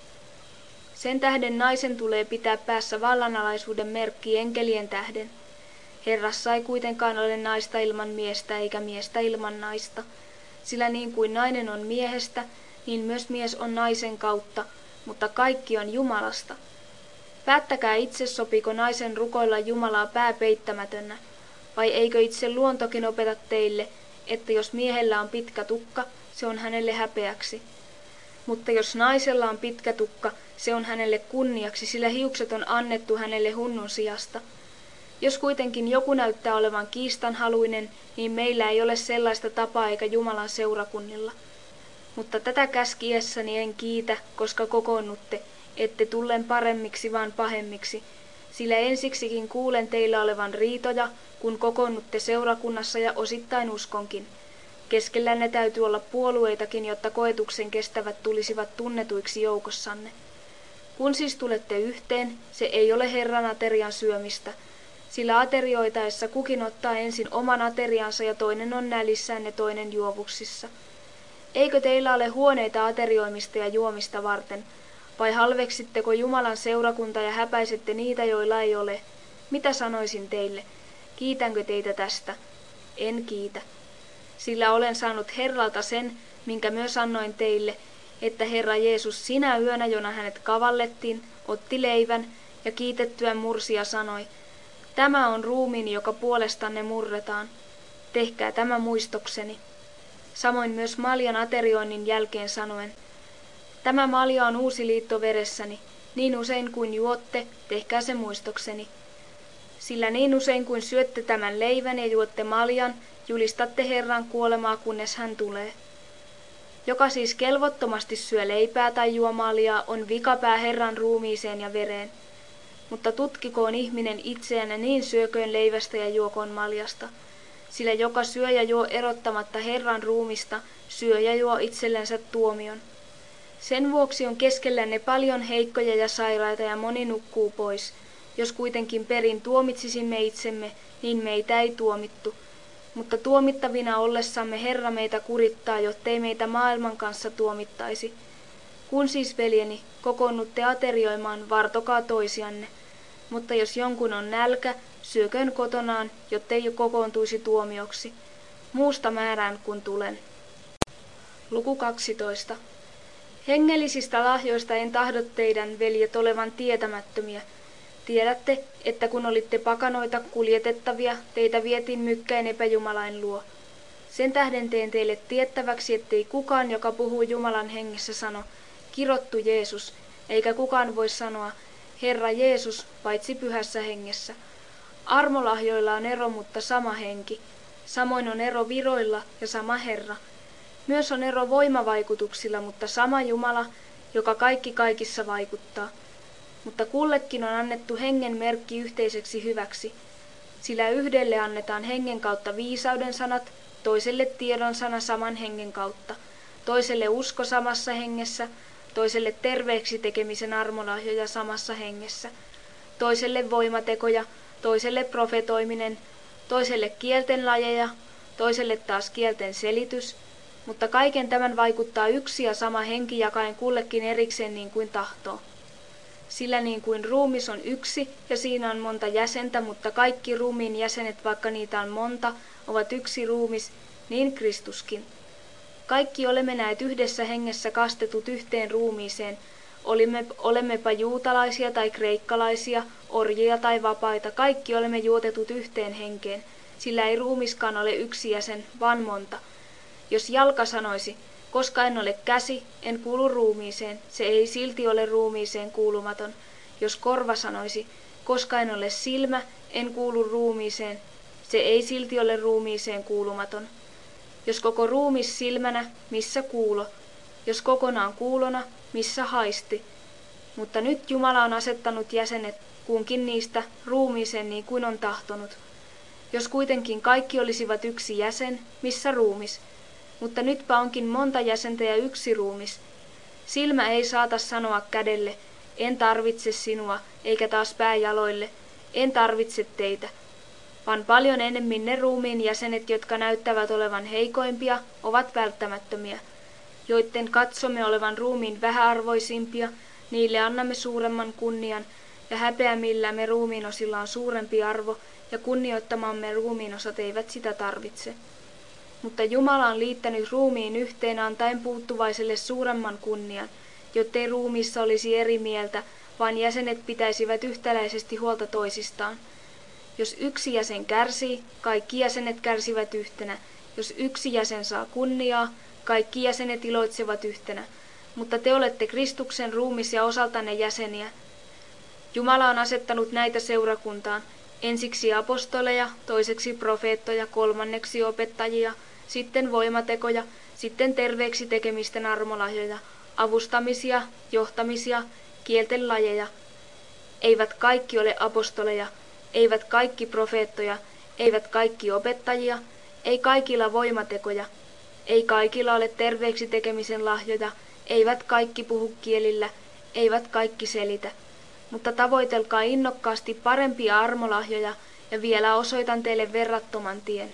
Sen tähden naisen tulee pitää päässä vallanalaisuuden merkki enkelien tähden. Herrassa ei kuitenkaan ole naista ilman miestä eikä miestä ilman naista, sillä niin kuin nainen on miehestä, niin myös mies on naisen kautta, mutta kaikki on Jumalasta. Päättäkää itse, sopiiko naisen rukoilla Jumalaa pää peittämätönä, vai eikö itse luontokin opeta teille, että jos miehellä on pitkä tukka, se on hänelle häpeäksi. Mutta jos naisella on pitkä tukka, se on hänelle kunniaksi, sillä hiukset on annettu hänelle hunnun sijasta. Jos kuitenkin joku näyttää olevan kiistanhaluinen, niin meillä ei ole sellaista tapaa eikä Jumalan seurakunnilla. Mutta tätä käskiessäni en kiitä, koska kokoonnutte, ette tullen paremmiksi vaan pahemmiksi, sillä ensiksikin kuulen teillä olevan riitoja, kun kokoonnutte seurakunnassa ja osittain uskonkin. Keskellänne täytyy olla puolueitakin, jotta koetuksen kestävät tulisivat tunnetuiksi joukossanne. Kun siis tulette yhteen, se ei ole Herran aterian syömistä, sillä aterioitaessa kukin ottaa ensin oman ateriansa ja toinen on nälissään ja toinen juovuksissa. Eikö teillä ole huoneita aterioimista ja juomista varten, vai halveksitteko Jumalan seurakunta ja häpäisette niitä, joilla ei ole? Mitä sanoisin teille? Kiitänkö teitä tästä? En kiitä. Sillä olen saanut Herralta sen, minkä myös annoin teille, että Herra Jeesus sinä yönä, jona hänet kavallettiin, otti leivän ja kiitettyään mursi ja sanoi, tämä on ruumiini, joka puolestanne murretaan. Tehkää tämä muistokseni. Samoin myös maljan aterioinnin jälkeen sanoen, tämä malja on uusi liitto veressäni, niin usein kuin juotte, tehkää se muistokseni. Sillä niin usein kuin syötte tämän leivän ja juotte maljan, julistatte Herran kuolemaa, kunnes hän tulee. Joka siis kelvottomasti syö leipää tai juo maljaa, on vikapää Herran ruumiiseen ja vereen. Mutta tutkikoon ihminen itseään ja niin syököön leivästä ja juokoon maljasta. Sillä joka syö ja juo erottamatta Herran ruumista, syö ja juo itsellensä tuomion. Sen vuoksi on keskellänne paljon heikkoja ja sairaita ja moni nukkuu pois. Jos kuitenkin perin tuomitsisimme itsemme, niin meitä ei tuomittu. Mutta tuomittavina ollessamme Herra meitä kurittaa, jottei meitä maailman kanssa tuomittaisi. Kun siis, veljeni, kokoonnutte aterioimaan, vartokaa toisianne. Mutta jos jonkun on nälkä, syököön kotonaan, jottei kokoontuisi tuomioksi. Muusta määrään, kun tulen. Luku 12. Hengellisistä lahjoista en tahdo teidän, veljet, olevan tietämättömiä. Tiedätte, että kun olitte pakanoita kuljetettavia, teitä vietiin mykkäin epäjumalain luo. Sen tähden teen teille tiettäväksi, ettei kukaan, joka puhuu Jumalan hengessä, sano, kirottu Jeesus, eikä kukaan voi sanoa, Herra Jeesus, paitsi pyhässä hengessä. Armolahjoilla on ero, mutta sama henki. Samoin on ero viroilla ja sama Herra. Myös on ero voimavaikutuksilla, mutta sama Jumala, joka kaikki kaikissa vaikuttaa. Mutta kullekin on annettu hengen merkki yhteiseksi hyväksi. Sillä yhdelle annetaan hengen kautta viisauden sanat, toiselle tiedon sana saman hengen kautta, toiselle usko samassa hengessä, toiselle terveeksi tekemisen armolahjoja samassa hengessä, toiselle voimatekoja, toiselle profetoiminen, toiselle kielten lajeja, toiselle taas kielten selitys, mutta kaiken tämän vaikuttaa yksi ja sama henki jakaen kullekin erikseen niin kuin tahtoo. Sillä niin kuin ruumis on yksi ja siinä on monta jäsentä, mutta kaikki ruumiin jäsenet, vaikka niitä on monta, ovat yksi ruumis, niin Kristuskin. Kaikki olemme näet yhdessä hengessä kastetut yhteen ruumiiseen, olemmepa juutalaisia tai kreikkalaisia, orjia tai vapaita, kaikki olemme juotetut yhteen henkeen, sillä ei ruumiskaan ole yksi jäsen, vaan monta. Jos jalka sanoisi, koska en ole käsi, en kuulu ruumiiseen, se ei silti ole ruumiiseen kuulumaton. Jos korva sanoisi, koska en ole silmä, en kuulu ruumiiseen, se ei silti ole ruumiiseen kuulumaton. Jos koko ruumis silmänä, missä kuulo? Jos kokonaan kuulona, missä haisti? Mutta nyt Jumala on asettanut jäsenet, kunkin niistä, ruumiiseen niin kuin on tahtonut. Jos kuitenkin kaikki olisivat yksi jäsen, missä ruumis? Mutta nytpä onkin monta jäsentä ja yksi ruumis. Silmä ei saata sanoa kädelle, en tarvitse sinua, eikä taas pää jaloille, en tarvitse teitä. Vaan paljon enemmän ne ruumiin jäsenet, jotka näyttävät olevan heikoimpia, ovat välttämättömiä. Joiden katsomme olevan ruumiin vähäarvoisimpia, niille annamme suuremman kunnian, ja häpeämillämme ruumiinosilla on suurempi arvo, ja kunnioittamamme ruumiinosat eivät sitä tarvitse. Mutta Jumala on liittänyt ruumiin yhteen antaen puuttuvaiselle suuremman kunnian, jottei ruumiissa olisi eri mieltä, vaan jäsenet pitäisivät yhtäläisesti huolta toisistaan. Jos yksi jäsen kärsii, kaikki jäsenet kärsivät yhtenä. Jos yksi jäsen saa kunniaa, kaikki jäsenet iloitsevat yhtenä. Mutta te olette Kristuksen ruumis ja osaltanne jäseniä. Jumala on asettanut näitä seurakuntaan, ensiksi apostoleja, toiseksi profeettoja, kolmanneksi opettajia, sitten voimatekoja, sitten terveeksi tekemisten armolahjoja, avustamisia, johtamisia, kielten lajeja. Eivät kaikki ole apostoleja, eivät kaikki profeettoja, eivät kaikki opettajia, ei kaikilla voimatekoja, ei kaikilla ole terveeksi tekemisen lahjoja, eivät kaikki puhu kielillä, eivät kaikki selitä. Mutta tavoitelkaa innokkaasti parempia armolahjoja ja vielä osoitan teille verrattoman tien.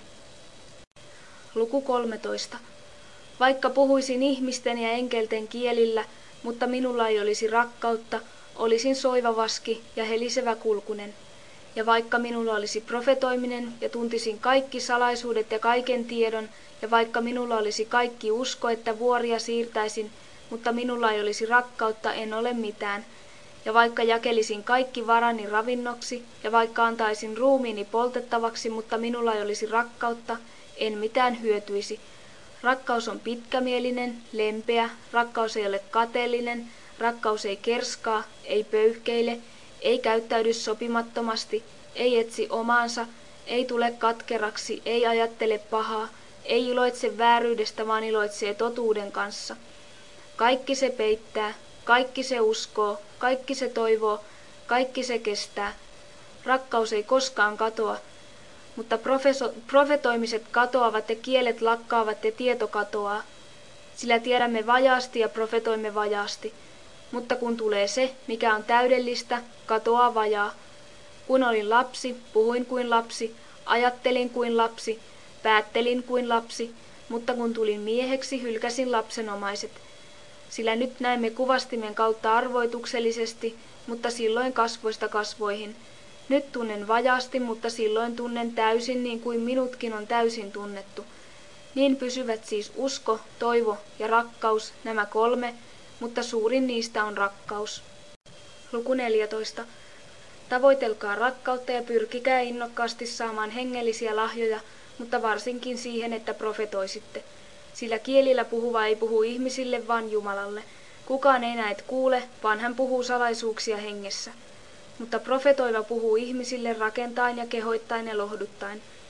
Luku 13. Vaikka puhuisin ihmisten ja enkelten kielillä, mutta minulla ei olisi rakkautta, olisin soiva vaski ja helisevä kulkunen. Ja vaikka minulla olisi profetoiminen ja tuntisin kaikki salaisuudet ja kaiken tiedon, ja vaikka minulla olisi kaikki usko, että vuoria siirtäisin, mutta minulla ei olisi rakkautta, en ole mitään. Ja vaikka jakelisin kaikki varani ravinnoksi, ja vaikka antaisin ruumiini poltettavaksi, mutta minulla ei olisi rakkautta, en mitään hyötyisi. Rakkaus on pitkämielinen, lempeä, rakkaus ei ole kateellinen, rakkaus ei kerskaa, ei pöyhkeile, ei käyttäydy sopimattomasti, ei etsi omaansa, ei tule katkeraksi, ei ajattele pahaa, ei iloitse vääryydestä, vaan iloitsee totuuden kanssa. Kaikki se peittää, kaikki se uskoo, kaikki se toivoo, kaikki se kestää. Rakkaus ei koskaan katoa, mutta profetoimiset katoavat ja kielet lakkaavat ja tieto katoaa. Sillä tiedämme vajaasti ja profetoimme vajaasti. Mutta kun tulee se, mikä on täydellistä, katoaa vajaa. Kun olin lapsi, puhuin kuin lapsi, ajattelin kuin lapsi, päättelin kuin lapsi, mutta kun tulin mieheksi, hylkäsin lapsenomaiset. Sillä nyt näemme kuvastimen kautta arvoituksellisesti, mutta silloin kasvoista kasvoihin. Nyt tunnen vajaasti, mutta silloin tunnen täysin niin kuin minutkin on täysin tunnettu. Niin pysyvät siis usko, toivo ja rakkaus, nämä kolme, mutta suurin niistä on rakkaus. Luku 14. Tavoitelkaa rakkautta ja pyrkikää innokkaasti saamaan hengellisiä lahjoja, mutta varsinkin siihen, että profetoisitte. Sillä kielillä puhuva ei puhu ihmisille, vaan Jumalalle. Kukaan ei näet kuule, vaan hän puhuu salaisuuksia hengessä. Mutta profetoiva puhuu ihmisille rakentaen ja kehoittain ja lohduttaen.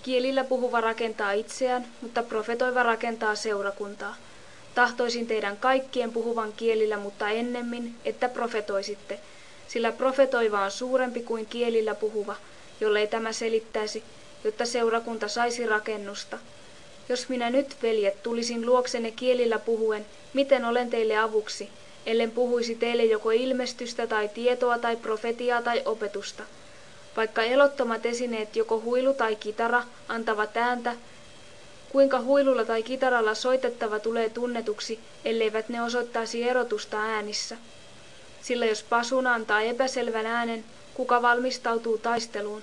Kielillä puhuva rakentaa itseään, mutta profetoiva rakentaa seurakuntaa. Tahtoisin teidän kaikkien puhuvan kielillä, mutta ennemmin, että profetoisitte, sillä profetoiva on suurempi kuin kielillä puhuva, jollei tämä selittäisi, jotta seurakunta saisi rakennusta. Jos minä nyt, veljet, tulisin luoksenne kielillä puhuen, miten olen teille avuksi, ellen puhuisi teille joko ilmestystä tai tietoa tai profetiaa tai opetusta. Vaikka elottomat esineet, joko huilu tai kitara, antavat ääntä, kuinka huilulla tai kitaralla soitettava tulee tunnetuksi, elleivät ne osoittaisi erotusta äänissä. Sillä jos pasuna antaa epäselvän äänen, kuka valmistautuu taisteluun?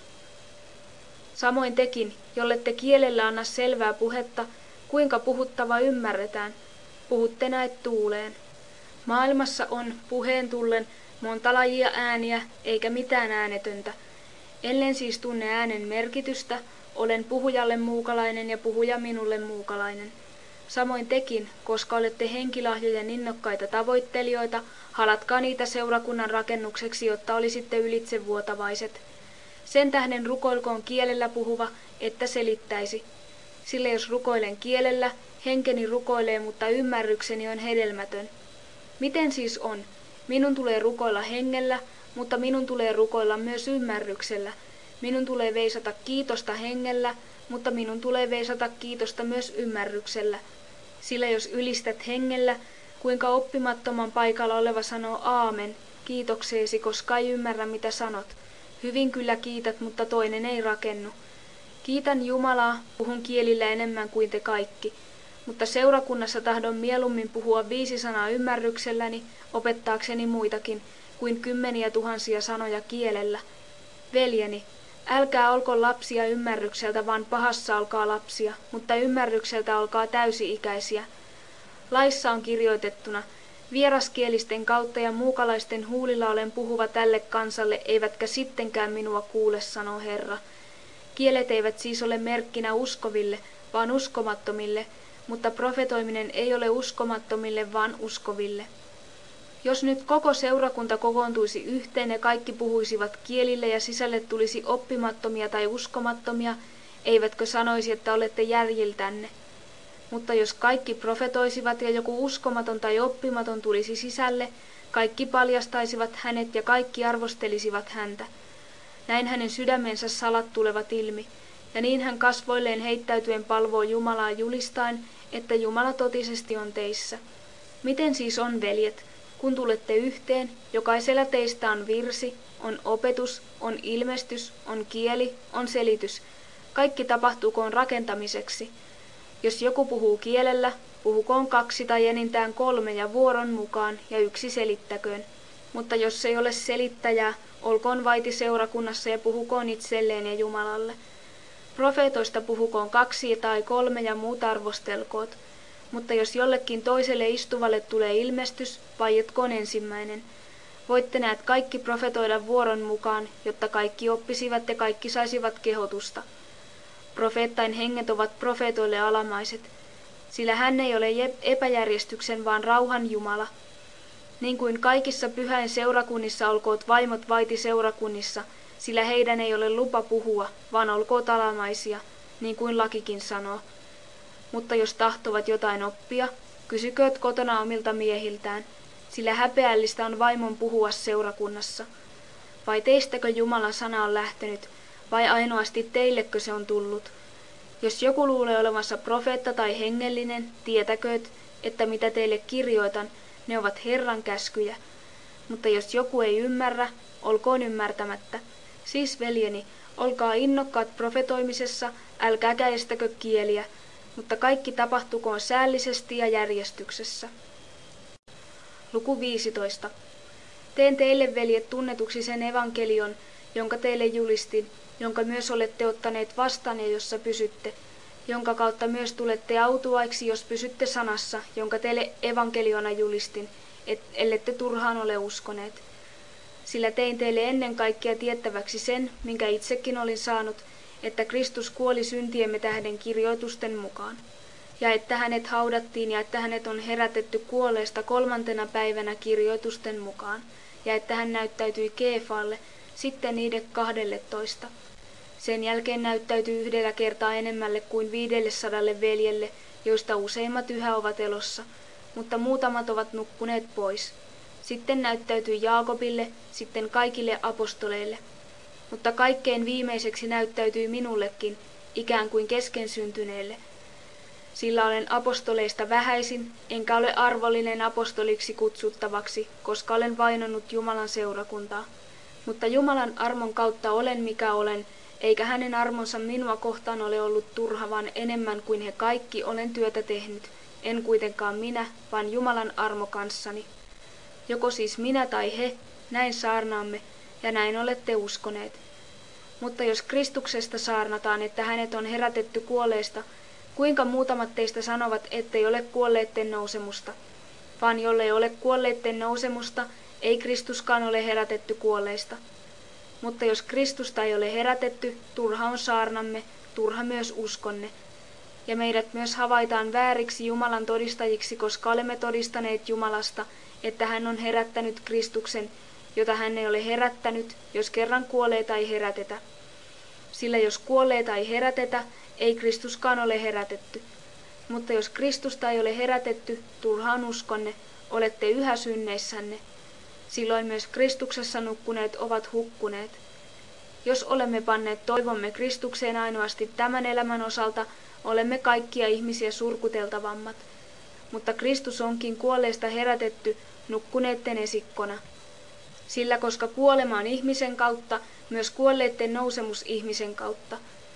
Samoin tekin, jollette kielellä anna selvää puhetta, kuinka puhuttava ymmärretään, puhutte näet tuuleen. Maailmassa on, puheen tullen, monta lajia ääniä, eikä mitään äänetöntä. Ellen siis tunne äänen merkitystä, olen puhujalle muukalainen ja puhuja minulle muukalainen. Samoin tekin, koska olette henkilahjojen innokkaita tavoittelijoita, halatkaa niitä seurakunnan rakennukseksi, jotta olisitte ylitsevuotavaiset. Sen tähden rukoilkoon kielellä puhuva, että selittäisi. Sillä jos rukoilen kielellä, henkeni rukoilee, mutta ymmärrykseni on hedelmätön. Miten siis on? Minun tulee rukoilla hengellä, mutta minun tulee rukoilla myös ymmärryksellä. Minun tulee veisata kiitosta hengellä, mutta minun tulee veisata kiitosta myös ymmärryksellä. Sillä jos ylistät hengellä, kuinka oppimattoman paikalla oleva sanoo aamen, kiitokseesi, koska ei ymmärrä mitä sanot. Hyvin kyllä kiität, mutta toinen ei rakennu. Kiitän Jumalaa, puhun kielillä enemmän kuin te kaikki, mutta seurakunnassa tahdon mieluummin puhua 5 sanaa ymmärrykselläni, opettaakseni muitakin, kuin 10 000 sanoja kielellä. Veljeni, älkää olko lapsia ymmärrykseltä, vaan pahassa olkaa lapsia, mutta ymmärrykseltä olkaa täysi-ikäisiä. Laissa on kirjoitettuna, vieraskielisten kautta ja muukalaisten huulilla olen puhuva tälle kansalle, eivätkä sittenkään minua kuule, sanoo Herra. Kielet eivät siis ole merkkinä uskoville, vaan uskomattomille, mutta profetoiminen ei ole uskomattomille, vaan uskoville. Jos nyt koko seurakunta kokoontuisi yhteen ja kaikki puhuisivat kielille ja sisälle tulisi oppimattomia tai uskomattomia, eivätkö sanoisi, että olette järjiltänne? Mutta jos kaikki profetoisivat ja joku uskomaton tai oppimaton tulisi sisälle, kaikki paljastaisivat hänet ja kaikki arvostelisivat häntä. Näin hänen sydämensä salat tulevat ilmi, ja niin hän kasvoilleen heittäytyen palvoo Jumalaa julistaen, että Jumala totisesti on teissä. Miten siis on, veljet, kun tulette yhteen, jokaisella teistä on virsi, on opetus, on ilmestys, on kieli, on selitys. Kaikki tapahtuukoon rakentamiseksi. Jos joku puhuu kielellä, puhukoon 2 tai enintään 3 ja vuoron mukaan ja 1 selittäköön. Mutta jos ei ole selittäjää, olkoon vaiti seurakunnassa ja puhukoon itselleen ja Jumalalle. Profeetoista puhukoon 2 tai 3 ja muut arvostelkoot. Mutta jos jollekin toiselle istuvalle tulee ilmestys, vaietkoon ensimmäinen. Voitte näet kaikki profetoida vuoron mukaan, jotta kaikki oppisivat ja kaikki saisivat kehotusta. Profeettain henget ovat profeetoille alamaiset, sillä hän ei ole epäjärjestyksen, vaan rauhan Jumala. Niin kuin kaikissa pyhäin seurakunnissa olkoot vaimot vaiti seurakunnissa, sillä heidän ei ole lupa puhua, vaan olkoot alamaisia, niin kuin lakikin sanoo. Mutta jos tahtovat jotain oppia, kysykööt kotona omilta miehiltään, sillä häpeällistä on vaimon puhua seurakunnassa. Vai teistäkö Jumalan sana on lähtenyt, vai ainoasti teillekö se on tullut? Jos joku luulee olevansa profeetta tai hengellinen, tietäkööt, että mitä teille kirjoitan, ne ovat Herran käskyjä. Mutta jos joku ei ymmärrä, olkoon ymmärtämättä. Siis veljeni, olkaa innokkaat profetoimisessa, älkääkä estäkö kieliä, mutta kaikki tapahtukoon säällisesti ja järjestyksessä. Luku 15. Teen teille, veljet, tunnetuksi sen evankelion, jonka teille julistin, jonka myös olette ottaneet vastaan ja jossa pysytte, jonka kautta myös tulette autuaiksi, jos pysytte sanassa, jonka teille evankeliona julistin, ellette turhaan ole uskoneet. Sillä tein teille ennen kaikkea tiettäväksi sen, minkä itsekin olin saanut, että Kristus kuoli syntiemme tähden kirjoitusten mukaan, ja että hänet haudattiin ja että hänet on herätetty kuolleesta 3. päivänä kirjoitusten mukaan, ja että hän näyttäytyi Keefalle, sitten niille 12. Sen jälkeen näyttäytyi yhdellä kertaa enemmälle kuin 500 veljelle, joista useimmat yhä ovat elossa, mutta muutamat ovat nukkuneet pois. Sitten näyttäytyi Jaakobille, sitten kaikille apostoleille. Mutta kaikkein viimeiseksi näyttäytyi minullekin, ikään kuin keskensyntyneelle. Sillä olen apostoleista vähäisin, enkä ole arvollinen apostoliksi kutsuttavaksi, koska olen vainonnut Jumalan seurakuntaa. Mutta Jumalan armon kautta olen mikä olen, eikä hänen armonsa minua kohtaan ole ollut turha, vaan enemmän kuin he kaikki olen työtä tehnyt. En kuitenkaan minä, vaan Jumalan armo kanssani. Joko siis minä tai he, näin saarnaamme, ja näin olette uskoneet. Mutta jos Kristuksesta saarnataan, että hänet on herätetty kuolleista, kuinka muutamat teistä sanovat, ettei ole kuolleitten nousemusta? Vaan jollei ole kuolleitten nousemusta, ei Kristuskaan ole herätetty kuolleista. Mutta jos Kristusta ei ole herätetty, turha on saarnamme, turha myös uskonne. Ja meidät myös havaitaan vääriksi Jumalan todistajiksi, koska olemme todistaneet Jumalasta, että hän on herättänyt Kristuksen, jota hän ei ole herättänyt, jos kerran kuolleita ei herätetä. Sillä jos kuolleita ei herätetä, ei Kristuskaan ole herätetty. Mutta jos Kristusta ei ole herätetty, turha on uskonne, olette yhä synneissänne. Silloin myös Kristuksessa nukkuneet ovat hukkuneet. Jos olemme panneet toivomme Kristukseen ainoasti tämän elämän osalta, olemme kaikkia ihmisiä surkuteltavammat. Mutta Kristus onkin kuolleista herätetty nukkuneitten esikkona. Sillä koska kuolema on ihmisen kautta, myös kuolleitten nousemus ihmisen kautta.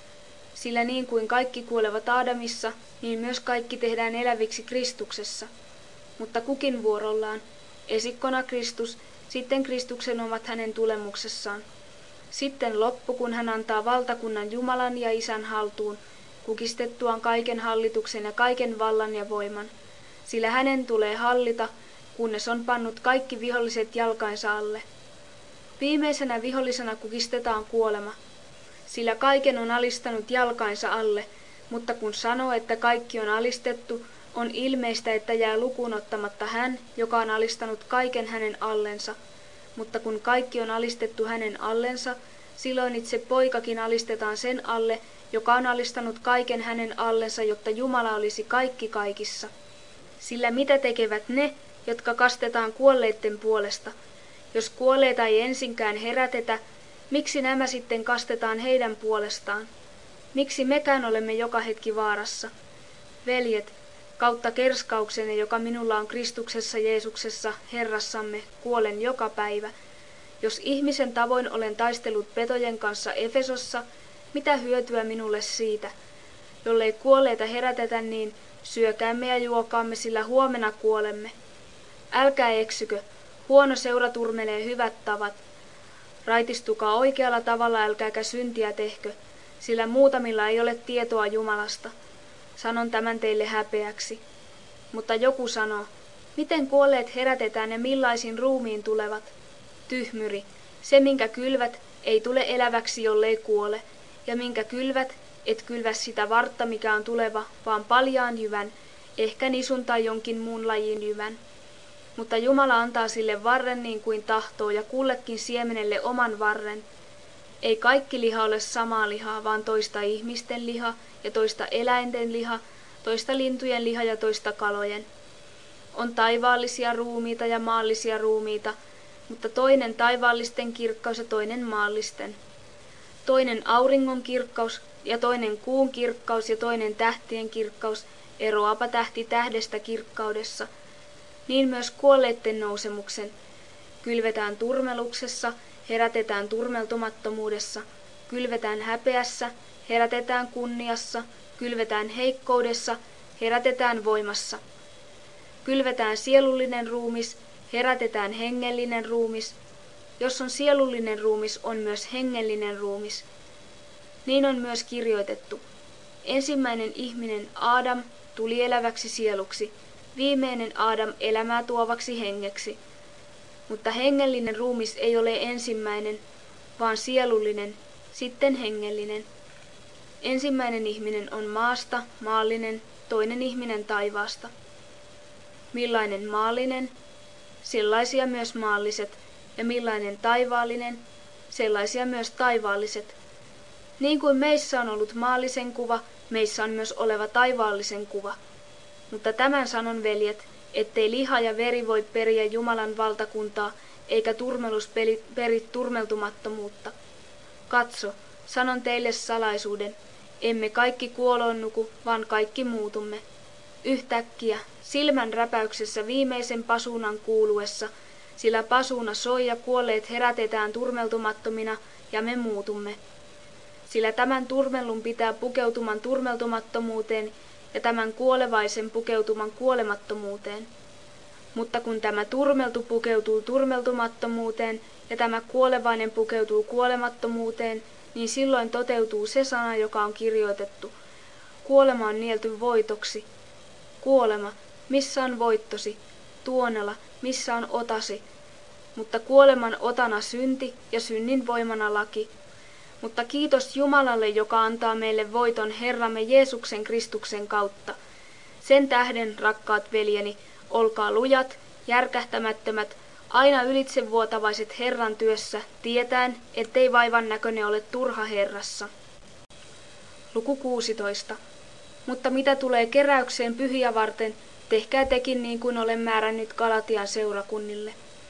Sillä niin kuin kaikki kuolevat Aadamissa, niin myös kaikki tehdään eläviksi Kristuksessa. Mutta kukin vuorollaan, esikkona Kristus, sitten Kristuksen omat hänen tulemuksessaan. Sitten loppu, kun hän antaa valtakunnan Jumalan ja Isän haltuun, kukistettuaan kaiken hallituksen ja kaiken vallan ja voiman. Sillä hänen tulee hallita, kunnes on pannut kaikki viholliset jalkainsa alle. Viimeisenä vihollisena kukistetaan kuolema, sillä kaiken on alistanut jalkainsa alle, mutta kun sanoo, että kaikki on alistettu, on ilmeistä, että jää lukuun ottamatta hän, joka on alistanut kaiken hänen allensa. Mutta kun kaikki on alistettu hänen allensa, silloin itse poikakin alistetaan sen alle, joka on alistanut kaiken hänen allensa, jotta Jumala olisi kaikki kaikissa. Sillä mitä tekevät ne, jotka kastetaan kuolleitten puolesta? Jos kuolleita ei ensinkään herätetä, miksi nämä sitten kastetaan heidän puolestaan? Miksi mekään olemme joka hetki vaarassa? Veljet, kautta kerskauksenne, joka minulla on Kristuksessa Jeesuksessa, Herrassamme, kuolen joka päivä. Jos ihmisen tavoin olen taistellut petojen kanssa Efesossa, mitä hyötyä minulle siitä? Jollei kuolleita herätetä, niin syökäämme ja juokaamme, sillä huomenna kuolemme. Älkää eksykö, huono seura turmelee hyvät tavat. Raitistukaa oikealla tavalla, älkääkä syntiä tehkö, sillä muutamilla ei ole tietoa Jumalasta. Sanon tämän teille häpeäksi. Mutta joku sanoo, miten kuolleet herätetään ja millaisin ruumiin tulevat? Tyhmyri, se minkä kylvät ei tule eläväksi, jollei kuole, ja minkä kylvät, et kylvä sitä vartta, mikä on tuleva, vaan paljaan jyvän, ehkä nisun tai jonkin muun lajin jyvän. Mutta Jumala antaa sille varren niin kuin tahtoo ja kullekin siemenelle oman varren. Ei kaikki liha ole samaa lihaa, vaan toista ihmisten liha ja toista eläinten liha, toista lintujen liha ja toista kalojen. On taivaallisia ruumiita ja maallisia ruumiita, mutta toinen taivaallisten kirkkaus ja toinen maallisten. Toinen auringon kirkkaus ja toinen kuun kirkkaus ja toinen tähtien kirkkaus, eroapa tähti tähdestä kirkkaudessa. Niin myös kuolleitten nousemuksen. Kylvetään turmeluksessa, herätetään turmeltumattomuudessa, kylvetään häpeässä, herätetään kunniassa, kylvetään heikkoudessa, herätetään voimassa. Kylvetään sielullinen ruumis, herätetään hengellinen ruumis. Jos on sielullinen ruumis, on myös hengellinen ruumis. Niin on myös kirjoitettu. Ensimmäinen ihminen Aadam tuli eläväksi sieluksi, viimeinen Aadam elämää tuovaksi hengeksi. Mutta hengellinen ruumis ei ole ensimmäinen, vaan sielullinen, sitten hengellinen. Ensimmäinen ihminen on maasta, maallinen, toinen ihminen taivaasta. Millainen maallinen? Sellaisia myös maalliset, ja millainen taivaallinen? Sellaisia myös taivaalliset. Niin kuin meissä on ollut maallisen kuva, meissä on myös oleva taivaallisen kuva. Mutta tämän sanon, veljet, ettei liha ja veri voi periä Jumalan valtakuntaa, eikä turmelus peri turmeltumattomuutta. Katso, sanon teille salaisuuden, emme kaikki kuoloonnuku, vaan kaikki muutumme. Yhtäkkiä, silmän räpäyksessä viimeisen pasuunan kuuluessa, sillä pasuuna soi ja kuolleet herätetään turmeltumattomina ja me muutumme. Sillä tämän turmellun pitää pukeutuman turmeltumattomuuteen ja tämän kuolevaisen pukeutuman kuolemattomuuteen. Mutta kun tämä turmeltu pukeutuu turmeltumattomuuteen ja tämä kuolevainen pukeutuu kuolemattomuuteen, niin silloin toteutuu se sana, joka on kirjoitettu. Kuolema on nielty voitoksi. Kuolema, missä on voittosi? Tuonela, missä on otasi? Mutta kuoleman otana synti ja synnin voimana laki. Mutta kiitos Jumalalle, joka antaa meille voiton Herramme Jeesuksen Kristuksen kautta. Sen tähden, rakkaat veljeni, olkaa lujat, järkähtämättömät, aina ylitsevuotavaiset Herran työssä, tietäen, ettei vaivan näköne ole turha Herrassa. Luku 16. Mutta mitä tulee keräykseen pyhiä varten, tehkää tekin niin kuin olen määrännyt Galatian seurakunnille.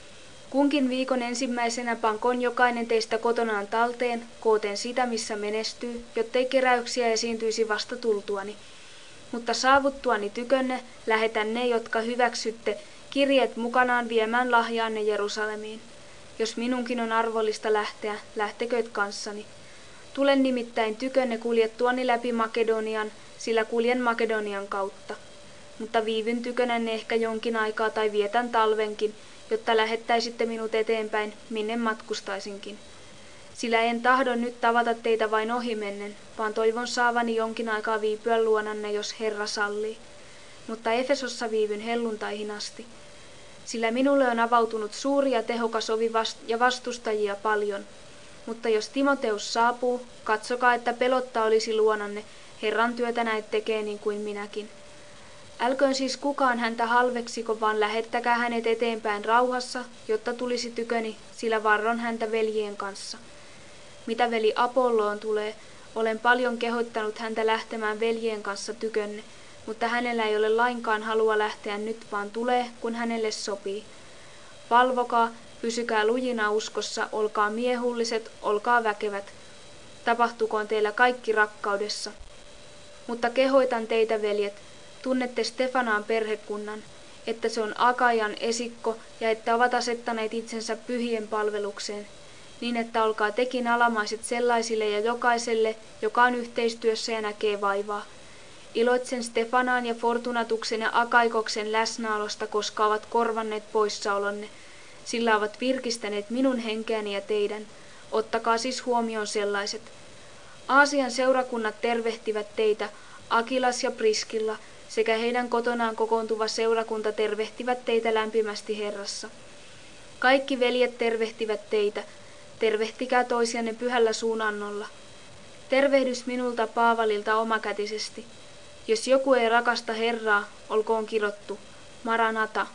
Kunkin viikon ensimmäisenä pankoon jokainen teistä kotonaan talteen, kooten sitä, missä menestyy, jottei keräyksiä esiintyisi vasta tultuani. Mutta saavuttuani tykönne, lähetän ne, jotka hyväksytte, kirjeet mukanaan viemään lahjaanne Jerusalemiin. Jos minunkin on arvollista lähteä, lähtekööt kanssani. Tulen nimittäin tykönne kuljettuani läpi Makedonian, sillä kuljen Makedonian kautta. Mutta viivyn tykönänne ehkä jonkin aikaa tai vietän talvenkin, jotta lähettäisitte minut eteenpäin, minne matkustaisinkin. Sillä en tahdo nyt tavata teitä vain ohimennen, vaan toivon saavani jonkin aikaa viipyä luonanne, jos Herra sallii. Mutta Efesossa viivyn helluntaihin asti. Sillä minulle on avautunut suuri ja tehokas ovi ja vastustajia paljon. Mutta jos Timoteus saapuu, katsokaa, että pelotta olisi luonanne, Herran työtä näet tekee niin kuin minäkin. Älköön siis kukaan häntä halveksiko, vaan lähettäkää hänet eteenpäin rauhassa, jotta tulisi tyköni, sillä varron häntä veljien kanssa. Mitä veli Apolloon tulee, olen paljon kehottanut häntä lähtemään veljien kanssa tykönne, mutta hänellä ei ole lainkaan halua lähteä nyt, vaan tulee, kun hänelle sopii. Valvokaa, pysykää lujina uskossa, olkaa miehulliset, olkaa väkevät. Tapahtukoon teillä kaikki rakkaudessa. Mutta kehoitan teitä, veljet, tunnette Stefanaan perhekunnan, että se on Akajan esikko ja että ovat asettaneet itsensä pyhien palvelukseen, niin että olkaa tekin alamaiset sellaisille ja jokaiselle, joka on yhteistyössä ja näkee vaivaa. Iloitsen Stefanaan ja Fortunatuksen ja Akaikoksen läsnäolosta, koska ovat korvanneet poissaolonne, sillä ovat virkistäneet minun henkeäni ja teidän. Ottakaa siis huomioon sellaiset. Aasian seurakunnat tervehtivät teitä, Akilas ja Priskilla, sekä heidän kotonaan kokoontuva seurakunta tervehtivät teitä lämpimästi Herrassa. Kaikki veljet tervehtivät teitä, tervehtikää toisianne pyhällä suunannolla. Tervehdys minulta Paavalilta omakätisesti. Jos joku ei rakasta Herraa, olkoon kirottu. Maranata.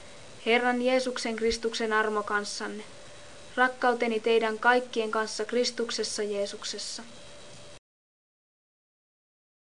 Herran Jeesuksen Kristuksen armo kanssanne. Rakkauteni teidän kaikkien kanssa Kristuksessa Jeesuksessa.